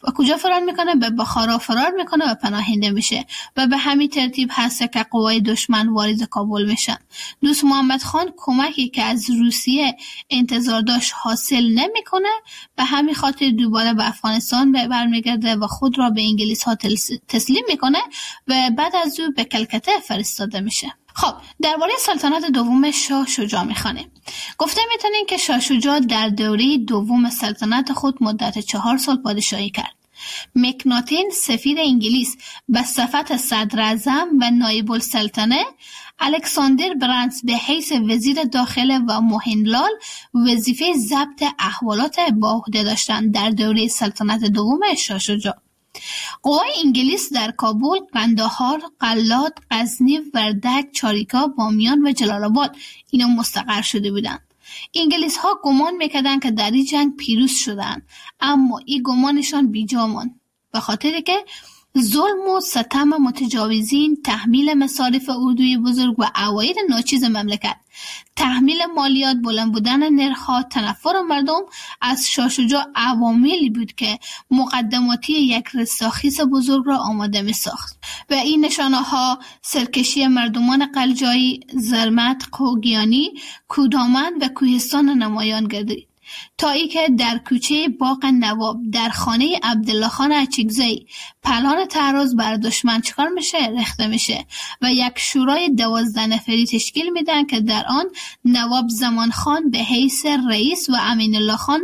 و کجا فرار میکنه؟ به بخارا فرار میکنه و پناهنده میشه و به همین ترتیب هست که قوای دشمن وارد کابل میشن. دوست محمد خان کمکی که از روسیه انتظار داشت حاصل نمیکنه، به همین خاطر دوباره به افغانستان برمیگرده و خود را به انگلیس ها تسلیم میکنه و بعد از او به کلکته فرستاده میشه. خب درباره سلطنت دوم شاه شجاع میخوانیم. گفته میتونیم که شاه شجاع در دوره دوم سلطنت خود مدت چهار سال پادشاهی کرد. مکناتین سفیر انگلیس به صفت صدر اعظم و نایب السلطنه، الکساندر برانس به حیث وزیر داخله و موهنلال وظیفه ضبط احوالات با عهده داشتند در دوره سلطنت دوم شاه شجاع. قوای انگلیس در کابل، قندهار، قلات، غزنی، وردک، چاریکا، بامیان و جلال آباد اینا مستقر شده بودند. انگلیس ها گمان میکردند که در این جنگ پیروز شدند، اما این گمانشان بیجا ماند، به خاطر که ظلم و ستم متجاوزین، تحمیل مصارف اردوی بزرگ و عواید ناچیز مملکت، تحمیل مالیات، بلند بودن نرخ‌ها، تنفر مردم از شاه شجاع عواملی بود که مقدماتی یک رستاخیز بزرگ را آماده می‌ساخت و این نشانه‌ها سرکشی مردمان قلجایی، زرمت، قوگیانی، کودامن و کوهستان نمایان گردید، تا ای که در کوچه باغ نواب در خانه عبدالله خان اچکزی پلان تعرض بر دشمن چکار میشه؟ رخته میشه و یک شورای دوازده نفری تشکیل میدن که در آن نواب زمان خان به حیث رئیس و امین الله خان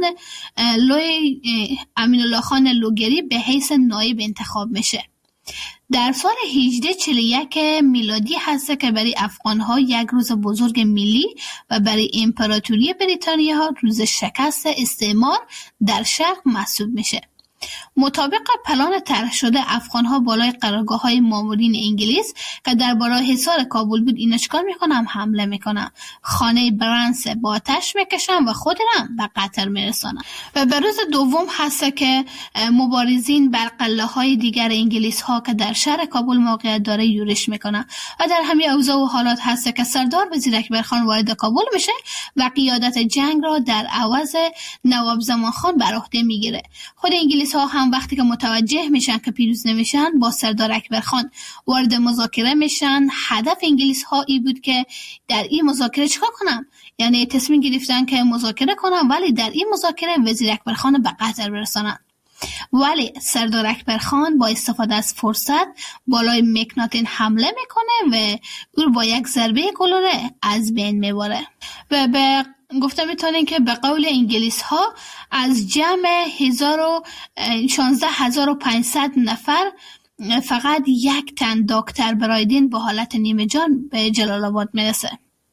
لوی امین الله خان لوگری به حیث نایب انتخاب میشه. در سال هجده و چهل و یک میلادی هست که برای افغان‌ها یک روز بزرگ ملی و برای امپراتوری بریتانیا روز شکست استعمار در شرق محسوب میشه. مطابق پلان طرح شده افغان‌ها بالای قرارگاه‌های مامورین انگلیس که در بالای حصار کابل بود اینا چیکار میکنن؟ حمله میکنن، خانه برانس با آتش میکشن و خود را به قتل میرسانن. و به روز دوم هست که مبارزین بر قلعه‌های دیگر انگلیس‌ها که در شهر کابل موقعیت داره یورش میکنن و در همین اوضاع و حالات هست که سردار وزیر اکبر خان وارد کابل میشه و قیادت جنگ را در عوض نواب زمان خان بر عهده میگیره. خود انگلیس ها هم وقتی که متوجه میشن که پیروز نمیشن با سردار اکبر خان وارد مذاکره میشن. هدف انگلیس ها ای بود که در این مذاکره چیکار کنن؟ یعنی تصمیم گرفتن که مذاکره کنن ولی در این مذاکره وزیر اکبر خان به قتل برسانن. ولی سردار اکبر خان با استفاده از فرصت بالای مکناتین حمله میکنه و او با یک ضربه گلوله از بین میبره و به گفته میتونین که به قول انگلیس ها از جمع شانزده هزار و پانصد نفر فقط یک تن دکتر برایدین با حالت نیمه جان به جلال آباد میرسه.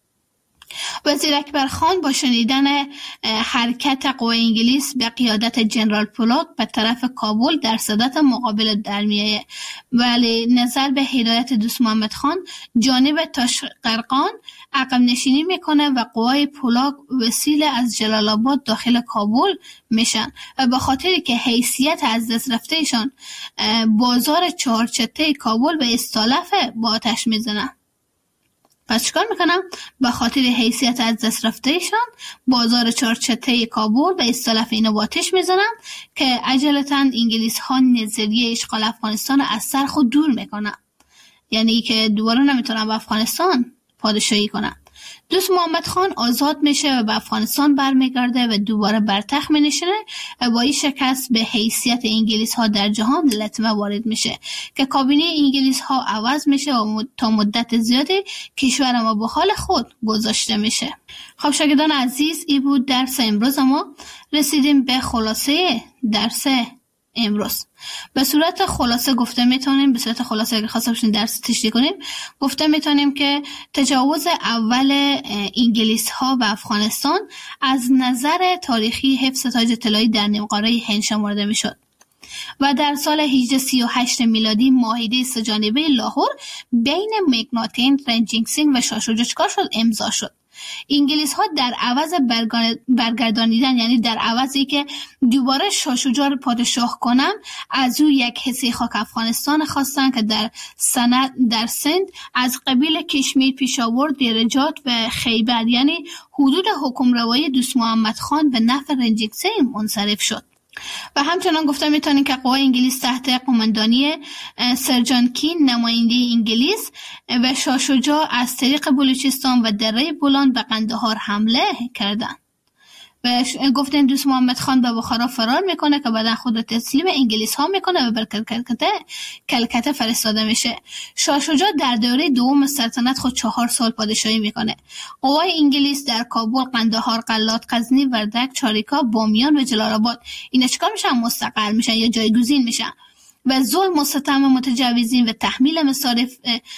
وزیر اکبر خان با شنیدن حرکت قوای انگلیس به قیادت جنرال پولاک به طرف کابل در صدت مقابل در میایه، ولی نظر به هدایت دوست محمد خان جانب تاشقرقان عقب نشینی میکنه و قوای پولاک وسیله از جلال آباد داخل کابل میشن و به خاطری که حیثیت از دست رفتهشان بازار چهارچته کابل به استالفه با آتش میزنن. پس چیکار میکنم؟ به خاطر حیثیت از دست رفتهشان بازار چهارچته کابل به استالف اینو با آتش میزنن که عجلتاً انگلیس ها نظریه اشغال افغانستان از سر خود دور میکنن، یعنی که دوباره نمیتونن به افغانستان پادشاهی کنن. دوست محمد خان آزاد میشه و به افغانستان برمیگرده و دوباره بر تخت مینشینه و با این شکست به حیثیت انگلیس ها در جهان لطمه وارد میشه که کابینه انگلیس ها عوض میشه و تا مدت زیادی کشور ما به حال خود گذاشته میشه. خب شاگردان عزیز، این بود درس امروز ما. رسیدیم به خلاصه درس امروز. به صورت خلاصه گفته میتونیم به صورت خلاصه اگر خواسته باشین درس تشریح کنیم گفته میتونیم که تجاوز اول انگلیس ها به افغانستان از نظر تاریخی حفظ تاج طلایی در نیمقاره هند شمرده میشد و در سال هجده و سی و هشت میلادی معاهده سه‌جانبه لاهور بین مکناتین، رنجینگ سینگ و شاه شجاع چیکار شد؟ امضا شد. انگلیس ها در عوض برگردانیدن، یعنی در عوضی که دوباره شاه شجاع رو پادشاه کنم، از او یک حصه خاک افغانستان خواستن که در سند در سند از قبیل کشمیر، پیشاور، دیرجات و خیبر، یعنی حدود حکمروایی دوست محمد خان به نفع رنجینگ سینگ منصرف شد. و همچنان گفتم میتونین که قوای انگلیس تحت قماندانی سر جان کین نماینده انگلیس و شاه شجاع از طریق بلوچستان و دره بولان به قندهار حمله کردند و گفتن دوست محمد خان به بخارا فرار میکنه که بعدا خود تسلیم انگلیس ها میکنه و بر کلکته کلکته فرستاده میشه. شاه شجاع در دوره دوم سلطنت خود چهار سال پادشاهی میکنه. قوای انگلیس در کابل، قندهار، قلات، غزنی، وردک، چاریکا، بامیان و جلال آباد اینا چیکار میشن؟ مستقر میشن یا جایگزین میشن و ظلم و ستم متجاوزین و تحمیل مصارف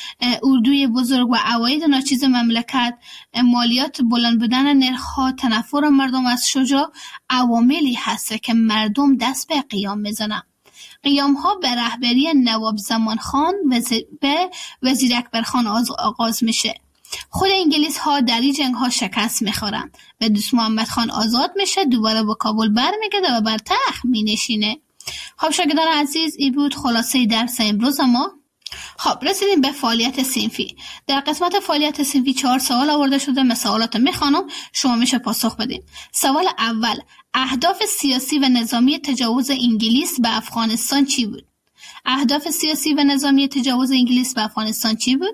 اردوی بزرگ و عواید ناچیز مملکت، مالیات، بلند بودن نرخ‌ها، تنفر مردم از شجاع عواملی هست که مردم دست به قیام میزنن. قیام ها به رهبری نواب زمان خان و به وزیر اکبر خان آغاز میشه. خود انگلیس ها در این جنگ ها شکست میخورن و دوست محمد خان آزاد میشه، دوباره به کابل برمیگرده و بر تخت مینشینه. خب شاگردان عزیز، این بود خلاصه درس امروز ما. خب رسیدیم به فعالیت صنفی. در قسمت فعالیت صنفی چهار سوال آورده شده. من سوالات میخوانم، شما میشه پاسخ بدین. سوال اول: اهداف سیاسی و نظامی تجاوز انگلیس به افغانستان چی بود؟ اهداف سیاسی و نظامی تجاوز انگلیس به افغانستان چی بود؟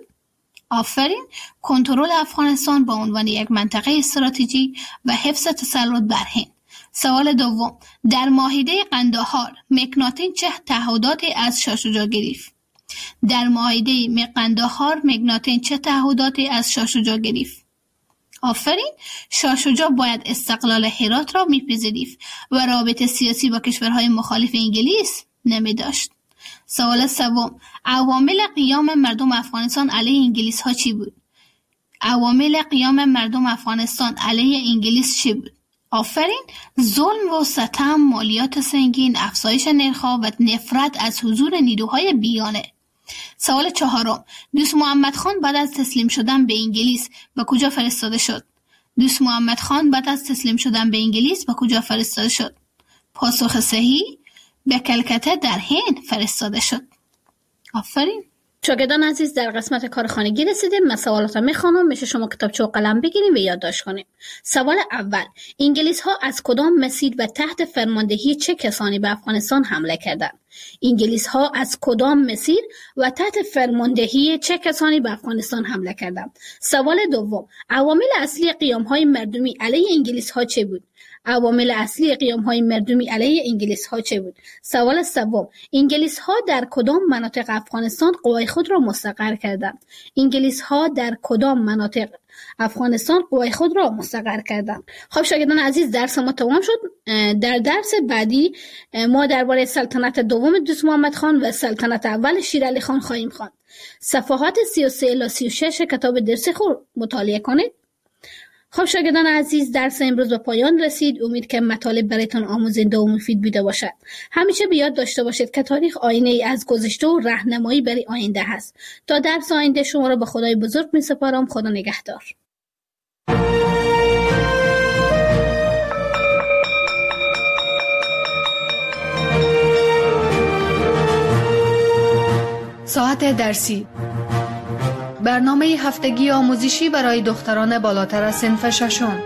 آفرین. کنترل افغانستان به عنوان یک منطقه استراتژی و حفظ تسلط بر هند. سوال دوم: در معاهده قندهار مکناتن چه تعهداتی از شاه شجاع گرفت؟ در معاهده قندهار مکناتن چه تعهداتی از شاه شجاع گرفت؟ آفرین. شاه شجاع باید استقلال هرات را میپذیرفت و رابطه سیاسی با کشورهای مخالف انگلیس نمیداشت. سوال سوم: عوامل قیام مردم افغانستان علیه انگلیس ها چی بود؟ عوامل قیام مردم افغانستان علیه انگلیس چی بود؟ آفرین. ظلم و ستم، مالیات سنگین، افزایش نرخ‌ها و نفرت از حضور نیروهای بیگانه. سوال چهارم: دوست محمد خان بعد از تسلیم شدن به انگلیس به کجا فرستاده شد؟ دوست محمد خان بعد از تسلیم شدن به انگلیس به کجا فرستاده شد؟ پاسخ صحیح: به کلکته در هند فرستاده شد. آفرین. شاگردان عزیز، در قسمت کار خانگی رسیدیم. من سوالات میخوانم، میشه شما کتابچه و قلم بگیریم و یادداشت کنیم. سوال اول: انگلیس ها از کدام مسیر و تحت فرماندهی چه کسانی به افغانستان حمله کردند؟ انگلیس ها از کدام مسیر و تحت فرماندهی چه کسانی به افغانستان حمله کردند؟ سوال دوم: عوامل اصلی قیام های مردمی علیه انگلیس ها چه بود؟ عوامل اصلی قیام های مردمی علیه انگلیس ها چه بود؟ سوال سوم: انگلیس ها در کدام مناطق افغانستان قوای خود را مستقر کردند؟ انگلیس ها در کدام مناطق افغانستان قوای خود را مستقر کردند؟ خب شاگردان عزیز، درس ما تمام شد. در درس بعدی ما درباره سلطنت دوم دوست محمد خان و سلطنت اول شیرعلی خان خواهیم خواند. صفحات سی و سه الی سی و شش کتاب درسی خود مطالعه کنید. خب شاگردان عزیز، درس امروز به پایان رسید. امید که مطالب برایتان آموزنده و مفید بوده باشد. همیشه به یاد داشته باشید که تاریخ آینه ای از گذشته و راهنمایی برای آینده هست. تا درس آینده شما را به خدای بزرگ می سپارم. خدا نگهدار. ساعت درسی: برنامه هفتگی آموزشی برای دختران بالاتر از صنف ششم.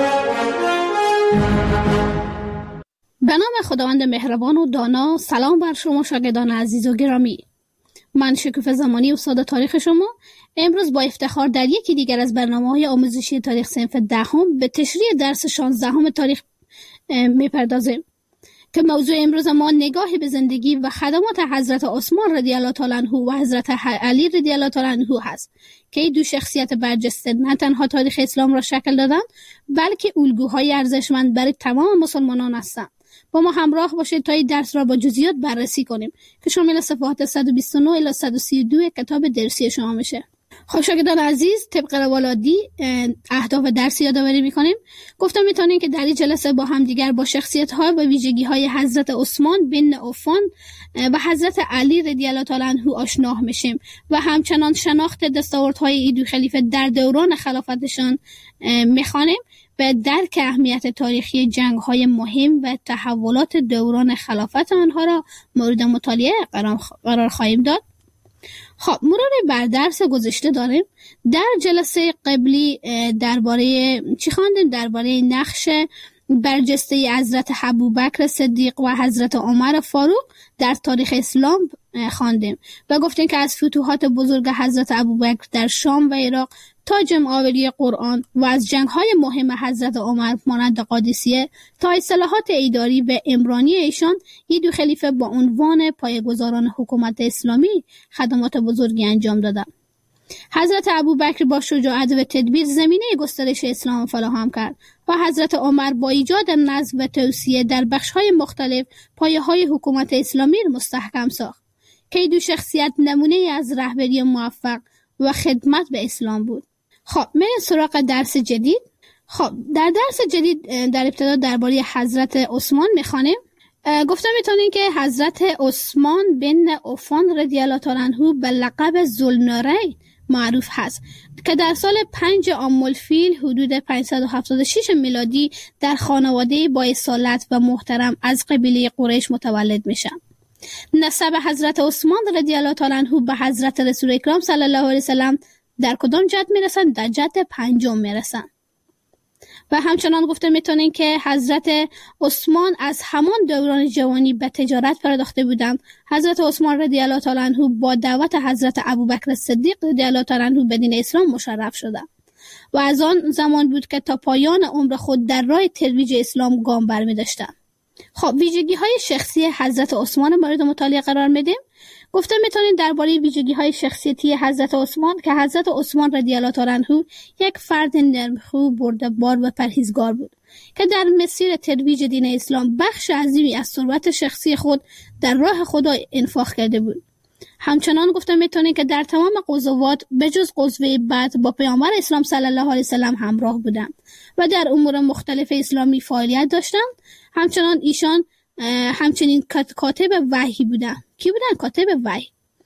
به نام خداوند مهربان و دانا. سلام بر شما شاگردان عزیز و گرامی. من شکوفه زمانی استاد تاریخ شما امروز با افتخار در یکی دیگر از برنامه‌های آموزشی تاریخ صنف دهم به تشریح درس شانزدهم تاریخ می‌پردازیم که موضوع امروز ما نگاهی به زندگی و خدمات حضرت عثمان رضی الله تعالی عنه و حضرت علی رضی الله تعالی عنه هست که این دو شخصیت برجسته نه تنها تاریخ اسلام را شکل دادند بلکه الگوهای ارزشمند برای تمام مسلمانان هستند. با ما همراه باشید تا این درس را با جزئیات بررسی کنیم که شامل صفحات صد و بیست و نه الی صد و سی و دو کتاب درسی شما میشه. خب شاگردان عزیز، طبق روال عادی اهداف درس یادآوری میکنیم. گفتم میتونیم که در این جلسه با هم دیگر با شخصیت ها و ویژگی های حضرت عثمان بن عفان و حضرت علی رضی الله تعالی عنه آشنا میشیم و همچنان شناخت دستاوردهای این دو خلیفه در دوران خلافتشان میخوانیم و درک اهمیت تاریخی جنگ های مهم و تحولات دوران خلافت آنها را مورد مطالعه قرار خواهیم داد. خب مرور بر درس گذشته داریم. در جلسه قبلی درباره چی خواندیم؟ درباره نقش برجسته حضرت ابوبکر صدیق و حضرت عمر فاروق در تاریخ اسلام خواندیم و گفتیم که از فتوحات بزرگ حضرت ابوبکر در شام و عراق تا جمع‌آوری قرآن و از جنگ‌های مهم حضرت عمر مانند قادسیه تا اصلاحات اداری و عمرانی ایشان، این دو خلیفه با عنوان پایه‌گذاران حکومت اسلامی خدمات بزرگی انجام دادند. حضرت ابوبکر با شجاعت و تدبیر زمینه گسترش اسلام فراهم کرد و حضرت عمر با ایجاد نظم و توسعه در بخش‌های مختلف پایه‌های حکومت اسلامی را مستحکم ساخت که دو شخصیت نمونه از رهبری موفق و خدمت به اسلام بود. خب میریم سراغ درس جدید. خب در درس جدید در ابتدا درباره حضرت عثمان میخوانیم. گفتم میتونین که حضرت عثمان بن عفان رضی الله تعالی عنه به لقب ذوالنورین معروف هست که در سال پنج عام الفیل حدود پانصد و هفتاد و شش میلادی در خانواده با اصالت و محترم از قبیله قریش متولد میشن. نسب حضرت عثمان رضی الله تعالی عنه به حضرت رسول اکرم صلی الله علیه و سلم در کدام جد میرسن؟ در جد پنجم میرسن. و همچنان گفته میتونین که حضرت عثمان از همان دوران جوانی به تجارت پرداخته بودند. حضرت عثمان رضی الله تعالی عنه با دعوت حضرت ابوبکر صدیق رضی الله تعالی عنه به دین اسلام مشرف شدند و از آن زمان بود که تا پایان عمر خود در راه ترویج اسلام گام برمی‌داشتند. خب ویژگی های شخصی حضرت عثمان مورد مطالعه قرار میدیم. گفته میتونین درباره ویژگی های شخصیتی حضرت عثمان که حضرت عثمان رضی الله تعالی عنه یک فرد نرمخو، برده‌بار و پرهیزگار بود که در مسیر ترویج دین اسلام بخش عظیمی از ثروت شخصی خود در راه خدا انفاق کرده بود. همچنان گفته میتونین که در تمام غزوات بجز غزوه بدر با پیامبر اسلام صلی الله علیه و سلم همراه بودند و در امور مختلف اسلامی فعالیت داشتند. همچنان ایشان همچنین کاتب وحی بودند. کی بودن؟ کاتب وحی.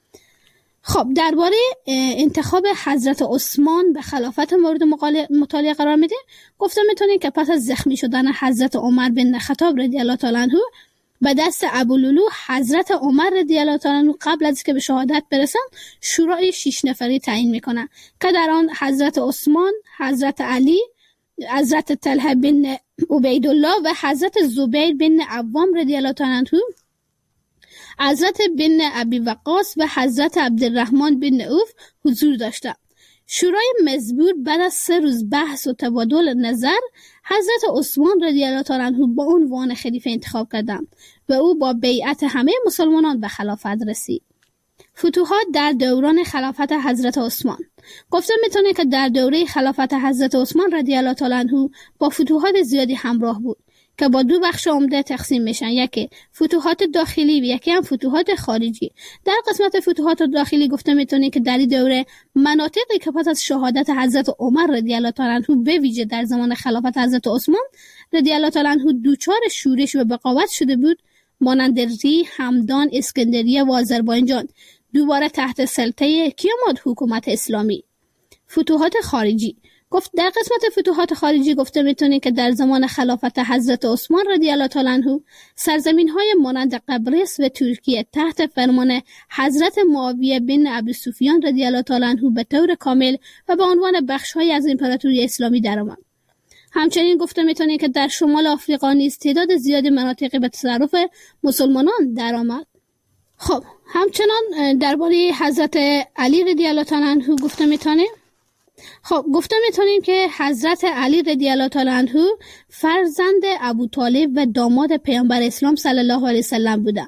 خب درباره انتخاب حضرت عثمان به خلافت مورد مطالعه قرار میده. گفته میتونین که پس از زخمی شدن حضرت عمر بن خطاب رضی الله تعالی عنه به دست ابولولو، حضرت عمر رضی الله تعالی عنه قبل از که به شهادت برسن شورای شش نفری تعیین میکنن که در آن حضرت عثمان، حضرت علی، حضرت طلحه بن عبیدالله و حضرت زبیر بن عوام رضی الله تعالی عنه، حضرت بن ابی وقاص و حضرت عبدالرحمن بن عوف حضور داشتند. شورای مزبور بعد از سه روز بحث و تبادل نظر حضرت عثمان رضی الله تعالی عنه با عنوان خلیفه انتخاب کردند و او با بیعت همه مسلمانان به خلافت رسید. فتوحات در دوران خلافت حضرت عثمان. گفته میتونه که در دوره خلافت حضرت عثمان رضی الله تعالی عنه با فتوحات زیادی همراه بود که با دو بخش عمده تقسیم میشن، یکی فتوحات داخلی و یکی هم فتوحات خارجی. در قسمت فتوحات داخلی گفته میتونه که در این دوره مناطقی که پس از شهادت حضرت عمر رضی الله تعالی عنه به ویژه در زمان خلافت حضرت عثمان رضی الله تعالی عنه دوچار شورش و بغاوت شده بود، مانند ری، همدان، اسکندریه و آذربایجان دوباره تحت سلطه کی آمد؟ حکومت اسلامی. فتوحات خارجی. گفت در قسمت فتوحات خارجی گفته میتونید که در زمان خلافت حضرت عثمان رضی الله تعالی عنه سرزمین‌های مانند قبرس و ترکیه تحت فرمان حضرت معاویه بن ابی سفیان رضی الله تعالی عنه به طور کامل و به عنوان بخش‌های از امپراتوری اسلامی درآمد. همچنین گفته میتونید که در شمال آفریقا نیز تعداد زیادی مناطقی به تصرف مسلمانان درآمد. خب همچنان درباره حضرت علی رضی الله تعالی عنه گفته میتونیم خب گفته میتونیم که حضرت علی رضی الله تعالی عنه فرزند ابو طالب و داماد پیامبر اسلام صلی الله علیه و سلم بودند.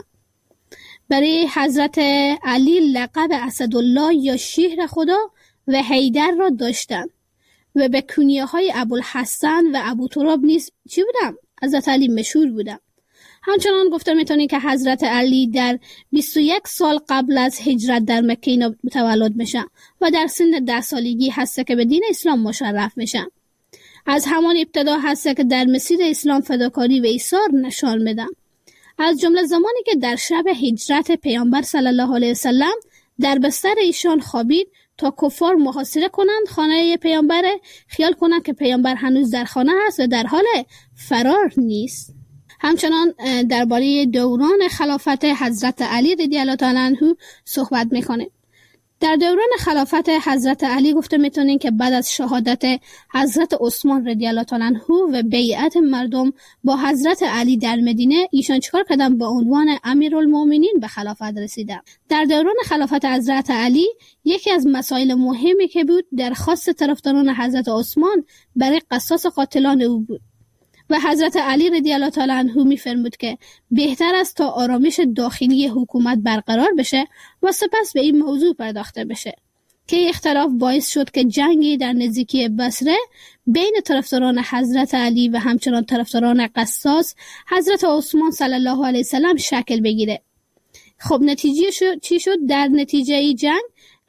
برای حضرت علی لقب اسدالله یا شیر خدا و حیدر را داشتند و به کنیه های ابوالحسن و ابو تراب نیز چی بودند؟ حضرت علی مشهور بودند. همچنان گفته میتونید که حضرت علی در بیست و یک سال قبل از هجرت در مکه متولد میشن و در سن ده سالگی هسته که به دین اسلام مشرف میشن. از همان ابتدا هسته که در مسیر اسلام فداکاری و ایثار نشان میدن. از جمله زمانی که در شب هجرت پیامبر صلی الله علیه و سلم در بستر ایشان خوابید تا کفار محاصره کنند خانه پیامبر، خیال کنند که پیامبر هنوز در خانه هست و در حال فرار نیست. همچنان درباره دوران خلافت حضرت علی رضی الله تعالی عنه صحبت میکنه. در دوران خلافت حضرت علی گفته میتونین که بعد از شهادت حضرت عثمان رضی الله تعالی عنه و بیعت مردم با حضرت علی در مدینه، ایشان چیکار کردن؟ به عنوان امیرالمومنین به خلافت رسیدن. در دوران خلافت حضرت علی یکی از مسائل مهمی که بود درخواست طرفداران حضرت عثمان برای قصاص قاتلان او بود و حضرت علی رضی الله تعالی عنه می‌فرمود که بهتر است تا آرامش داخلی حکومت برقرار بشه و سپس به این موضوع پرداخته بشه، که اختلاف باعث شد که جنگی در نزدیکی بصره بین طرفداران حضرت علی و همچنان طرفداران قصاص حضرت عثمان صلی الله علیه وسلم شکل بگیره. خب نتیجه شد چی شد؟ در نتیجه ای جنگ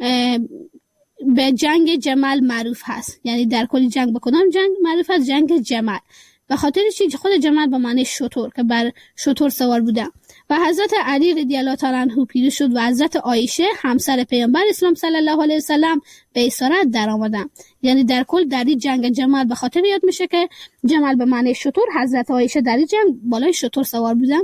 به جنگ جمل معروف هست. یعنی در کل جنگ به کدام جنگ معروف هست؟ جنگ جمل. به خاطر چی؟ خود جمل به معنی شتر که بر شتر سوار بودن و حضرت علی رضی الله تعالی عنه پیروز شد و حضرت عایشه همسر پیامبر اسلام صلی الله علیه وسلم به اسارت در آمدن. یعنی در کل در این جنگ جمل به خاطر یاد میشه که جمل به معنی شتر، حضرت عایشه در این جنگ بالای شتر سوار بودن.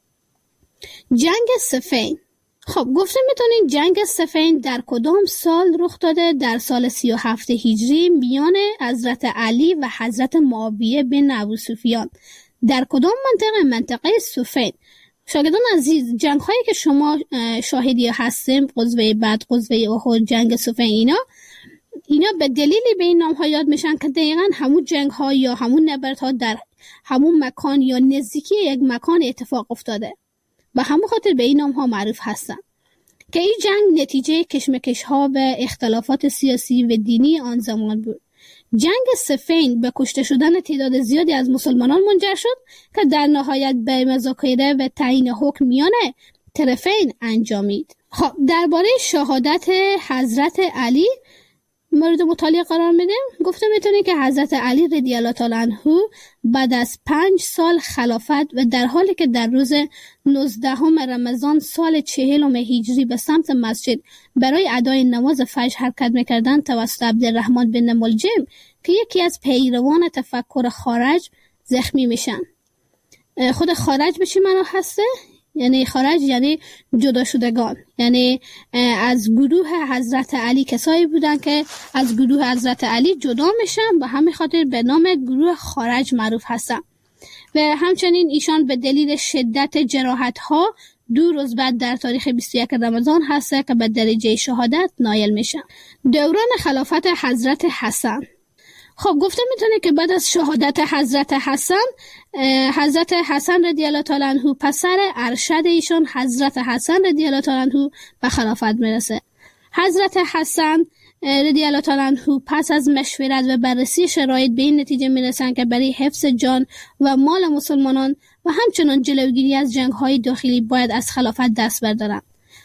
جنگ صفین. خب گفته میتونین جنگ صفین در کدام سال رخ داده؟ در سال سی و هفت هجری میان حضرت علی و حضرت معاویه بن ابو سفیان. در کدام منطقه؟ منطقه صفین. شاگردان عزیز، جنگ هایی که شما شاهدی هستیم، غزوه بدر، غزوه احد، جنگ صفین، اینا اینا به دلیلی به این نام ها یاد میشن که دقیقاً همون جنگ ها یا همون نبرد ها در همون مکان یا نزدیکی یک مکان اتفاق افتاده و همون خاطر به این نام ها معروف هستن که این جنگ نتیجه کشمکش ها و اختلافات سیاسی و دینی آن زمان بود. جنگ صفین به کشته شدن تعداد زیادی از مسلمانان منجر شد که در نهایت به مذاکره و تعیین حکم میان طرفین انجامید. خب درباره شهادت حضرت علی مورد مطالعه قرار میدیم. گفته میتونی که حضرت علی رضی الله تعالی عنه بعد از پنج سال خلافت و در حالی که در روز نوزدهم رمضان سال چهلم هجری به سمت مسجد برای ادای نماز فجر حرکت میکردند، توسط عبدالرحمن بن ملجم که یکی از پیروان تفکر خارج زخمی میشن. خود خارج به چی معنا هسته؟ یعنی خارج یعنی جدا شدگان، یعنی از گروه حضرت علی کسایی بودن که از گروه حضرت علی جدا میشن و همین خاطر به نام گروه خارج معروف هستن و همچنین ایشان به دلیل شدت جراحت ها دو روز بعد در تاریخ بیست و یک رمضان هسته که به درجه شهادت نایل میشن. دوران خلافت حضرت حسن. خب گفته میتونه که بعد از شهادت حضرت حسن، حضرت حسن رضی الله تعالی عنه پسر ارشد ایشان حضرت حسن رضی الله تعالی عنه به خلافت میرسه. حضرت حسن رضی الله تعالی عنه پس از مشورت و بررسی شرایط به این نتیجه میرسن که برای حفظ جان و مال مسلمانان و همچنان جلوگیری از جنگ‌های داخلی باید از خلافت دست بردارن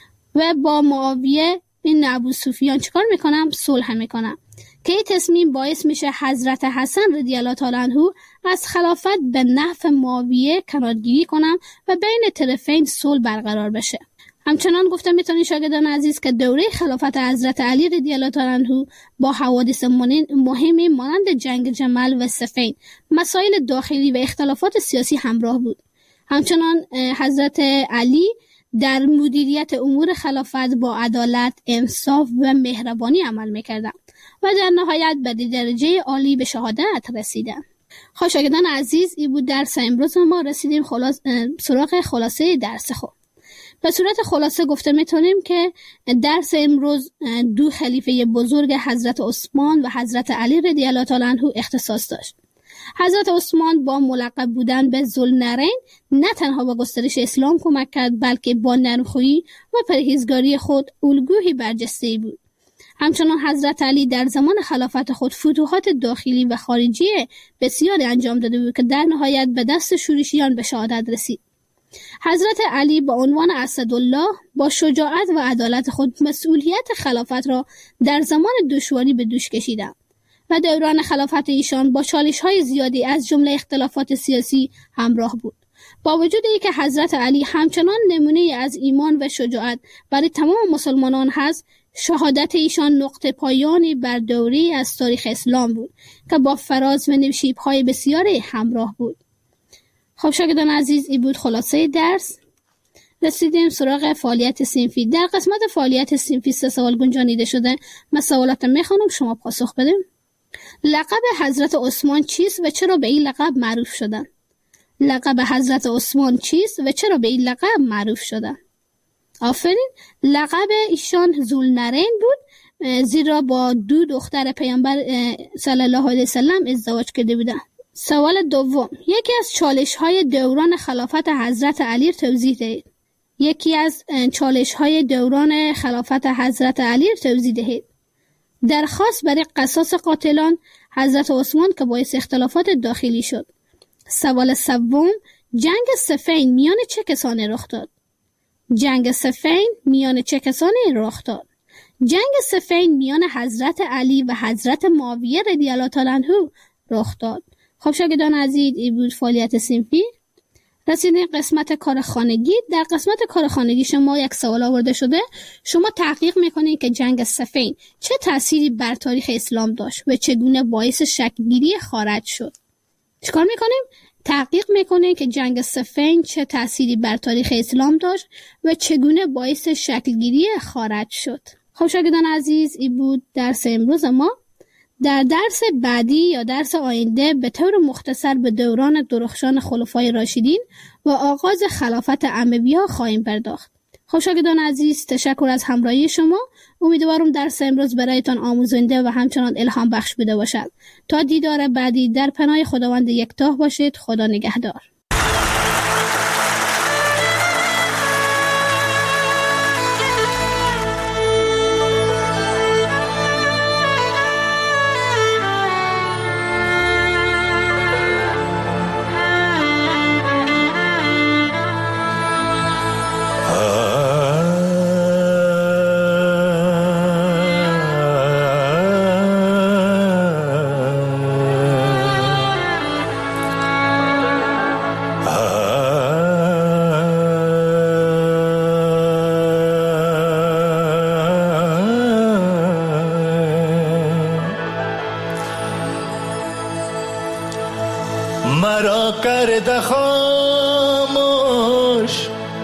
و با معاویه بن ابو سفیان چیکار میکنن؟ صلح میکنن که این تصمیم باعث میشه حضرت حسن رضی الله تعالی عنه از خلافت به نفع معاویه کنارگیری کنن و بین طرفین صلح برقرار بشه. همچنان گفته میتونید شاگردان عزیز که دوره خلافت حضرت علی رضی الله تعالی عنه با حوادث مهمی مانند جنگ جمل و صفین، مسائل داخلی و اختلافات سیاسی همراه بود. همچنان حضرت علی در مدیریت امور خلافت با عدالت، انصاف و مهربانی عمل میکردند و در نهایت به درجه عالی به شهادت رسیدند. خب شاگردان عزیز، این بود درس امروز ما. رسیدیم خلاص سراغ خلاصه درس خود. به صورت خلاصه گفته میتونیم که درس امروز دو خلیفه بزرگ حضرت عثمان و حضرت علی رضی الله تعالی عنه اختصاص داشت. حضرت عثمان با ملقب بودن به ذوالنورین نه تنها به گسترش اسلام کمک کرد، بلکه با نرمخویی و پرهیزگاری خود الگویی برجسته بود. همچنان حضرت علی در زمان خلافت خود فتوحات داخلی و خارجی بسیاری انجام داده بود که در نهایت به دست شورشیان به شهادت رسید. حضرت علی با عنوان اسدالله با شجاعت و عدالت خود مسئولیت خلافت را در زمان دشواری به دوش کشیدند و دوران خلافت ایشان با چالش‌های زیادی از جمله اختلافات سیاسی همراه بود. با وجود اینکه حضرت علی همچنان نمونه از ایمان و شجاعت برای تمام مسلمانان هست، شهادت ایشان نقطه پایانی بر دوره از تاریخ اسلام بود که با فراز و نشیب‌های بسیاری همراه بود. خب شاگردان عزیز، این بود خلاصه درس رسیدیم سراغ فعالیت صنفی. در قسمت فعالیت صنفی سه سوال گنجانیده شده. من سوالات میخوانم، شما پاسخ بدیم. لقب حضرت عثمان چیست و چرا به این لقب معروف شدند؟ لقب حضرت عثمان چیست و چرا به این لقب معروف شدند؟ آفرین. لقب ایشان ذوالنورین بود، زیرا با دو دختر پیامبر صلی الله علیه وسلم ازدواج کرده بودند. سوال دوم، یکی از چالش‌های دوران خلافت حضرت علی را توضیح دهید. یکی از چالش‌های دوران خلافت حضرت علی را توضیح دهید. درخواست برای قصاص قاتلان حضرت عثمان که باعث اختلافات داخلی شد. سوال سوم، جنگ صفین میان چه کسانی رخ داد؟ جنگ صفین میان چه کسانی رخ داد؟ جنگ صفین میان حضرت علی و حضرت معاویه رضی الله تعالی عنه رخ داد. خب شاگردان عزیز، این بود فعالیت صنفی. رسیدیم قسمت کار خانگی. در قسمت کار خانگی شما یک سوال آورده شده. شما تحقیق میکنید که جنگ صفین چه تأثیری بر تاریخ اسلام داشت و چگونه باعث شکل‌گیری خارج شد. چیکار میکنیم؟ تحقیق میکنیم که جنگ صفین چه تأثیری بر تاریخ اسلام داشت و چگونه باعث شکل‌گیری خارج شد. خب شاگردان عزیز، این بود درس امروز ما. در درس بعدی یا درس آینده به طور مختصر به دوران درخشان خلفای راشدین و آغاز خلافت امویه خواهیم پرداخت. خب شاگردان عزیز، تشکر از همراهی شما. امیدوارم درس امروز برایتان آموزنده و همچنان الهام بخش بوده باشد. تا دیدار بعدی در پناه خداوند یکتا باشید. خدا نگهدار. مرا کرده خاموش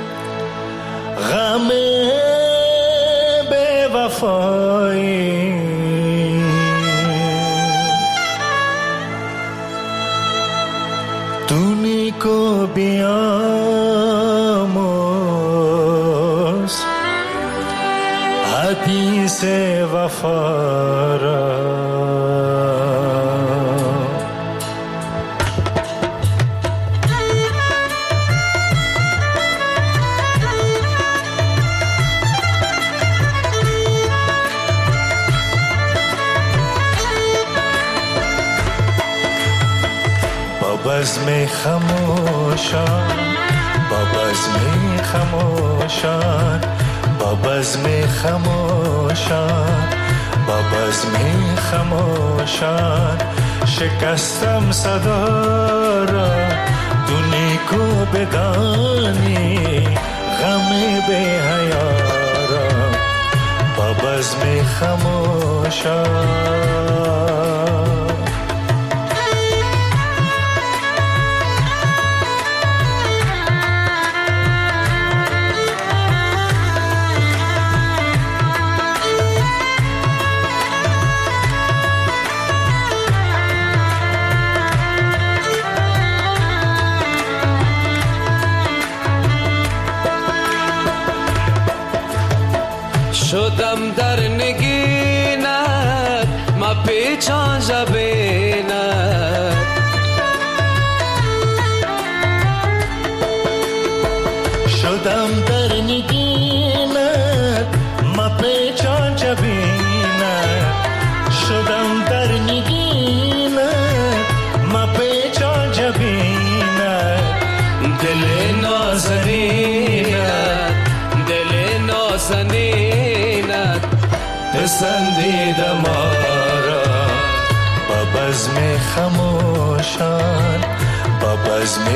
غم بے وفایی، تو نیکو بیاموز حدیث وفا را. بزم خموشان، با بزم خموشان، با بزم خموشان، با بزم خموشان، شکستم صدا را تو نیکو بدانی غم بی حیا را. با بزم خموشان، شدم در نگینت ما پیچان جبینت، شدم در نگینت ما پیچان جبینت، شدم در نگینت ما پیچان جبینت، دل نازنینت دل نازنینت پسندیده ما را. با بزم خموشان، با بزم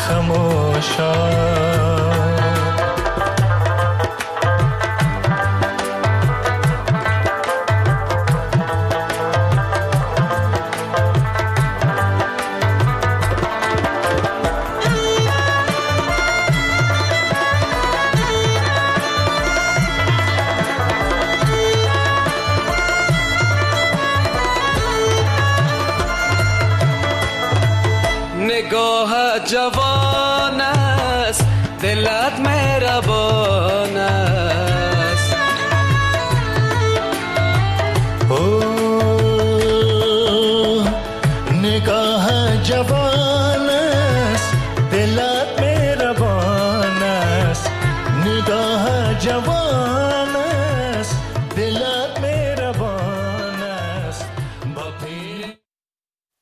خموشان، نگاه جوان است، دلت مهربان است. او نگاه جوان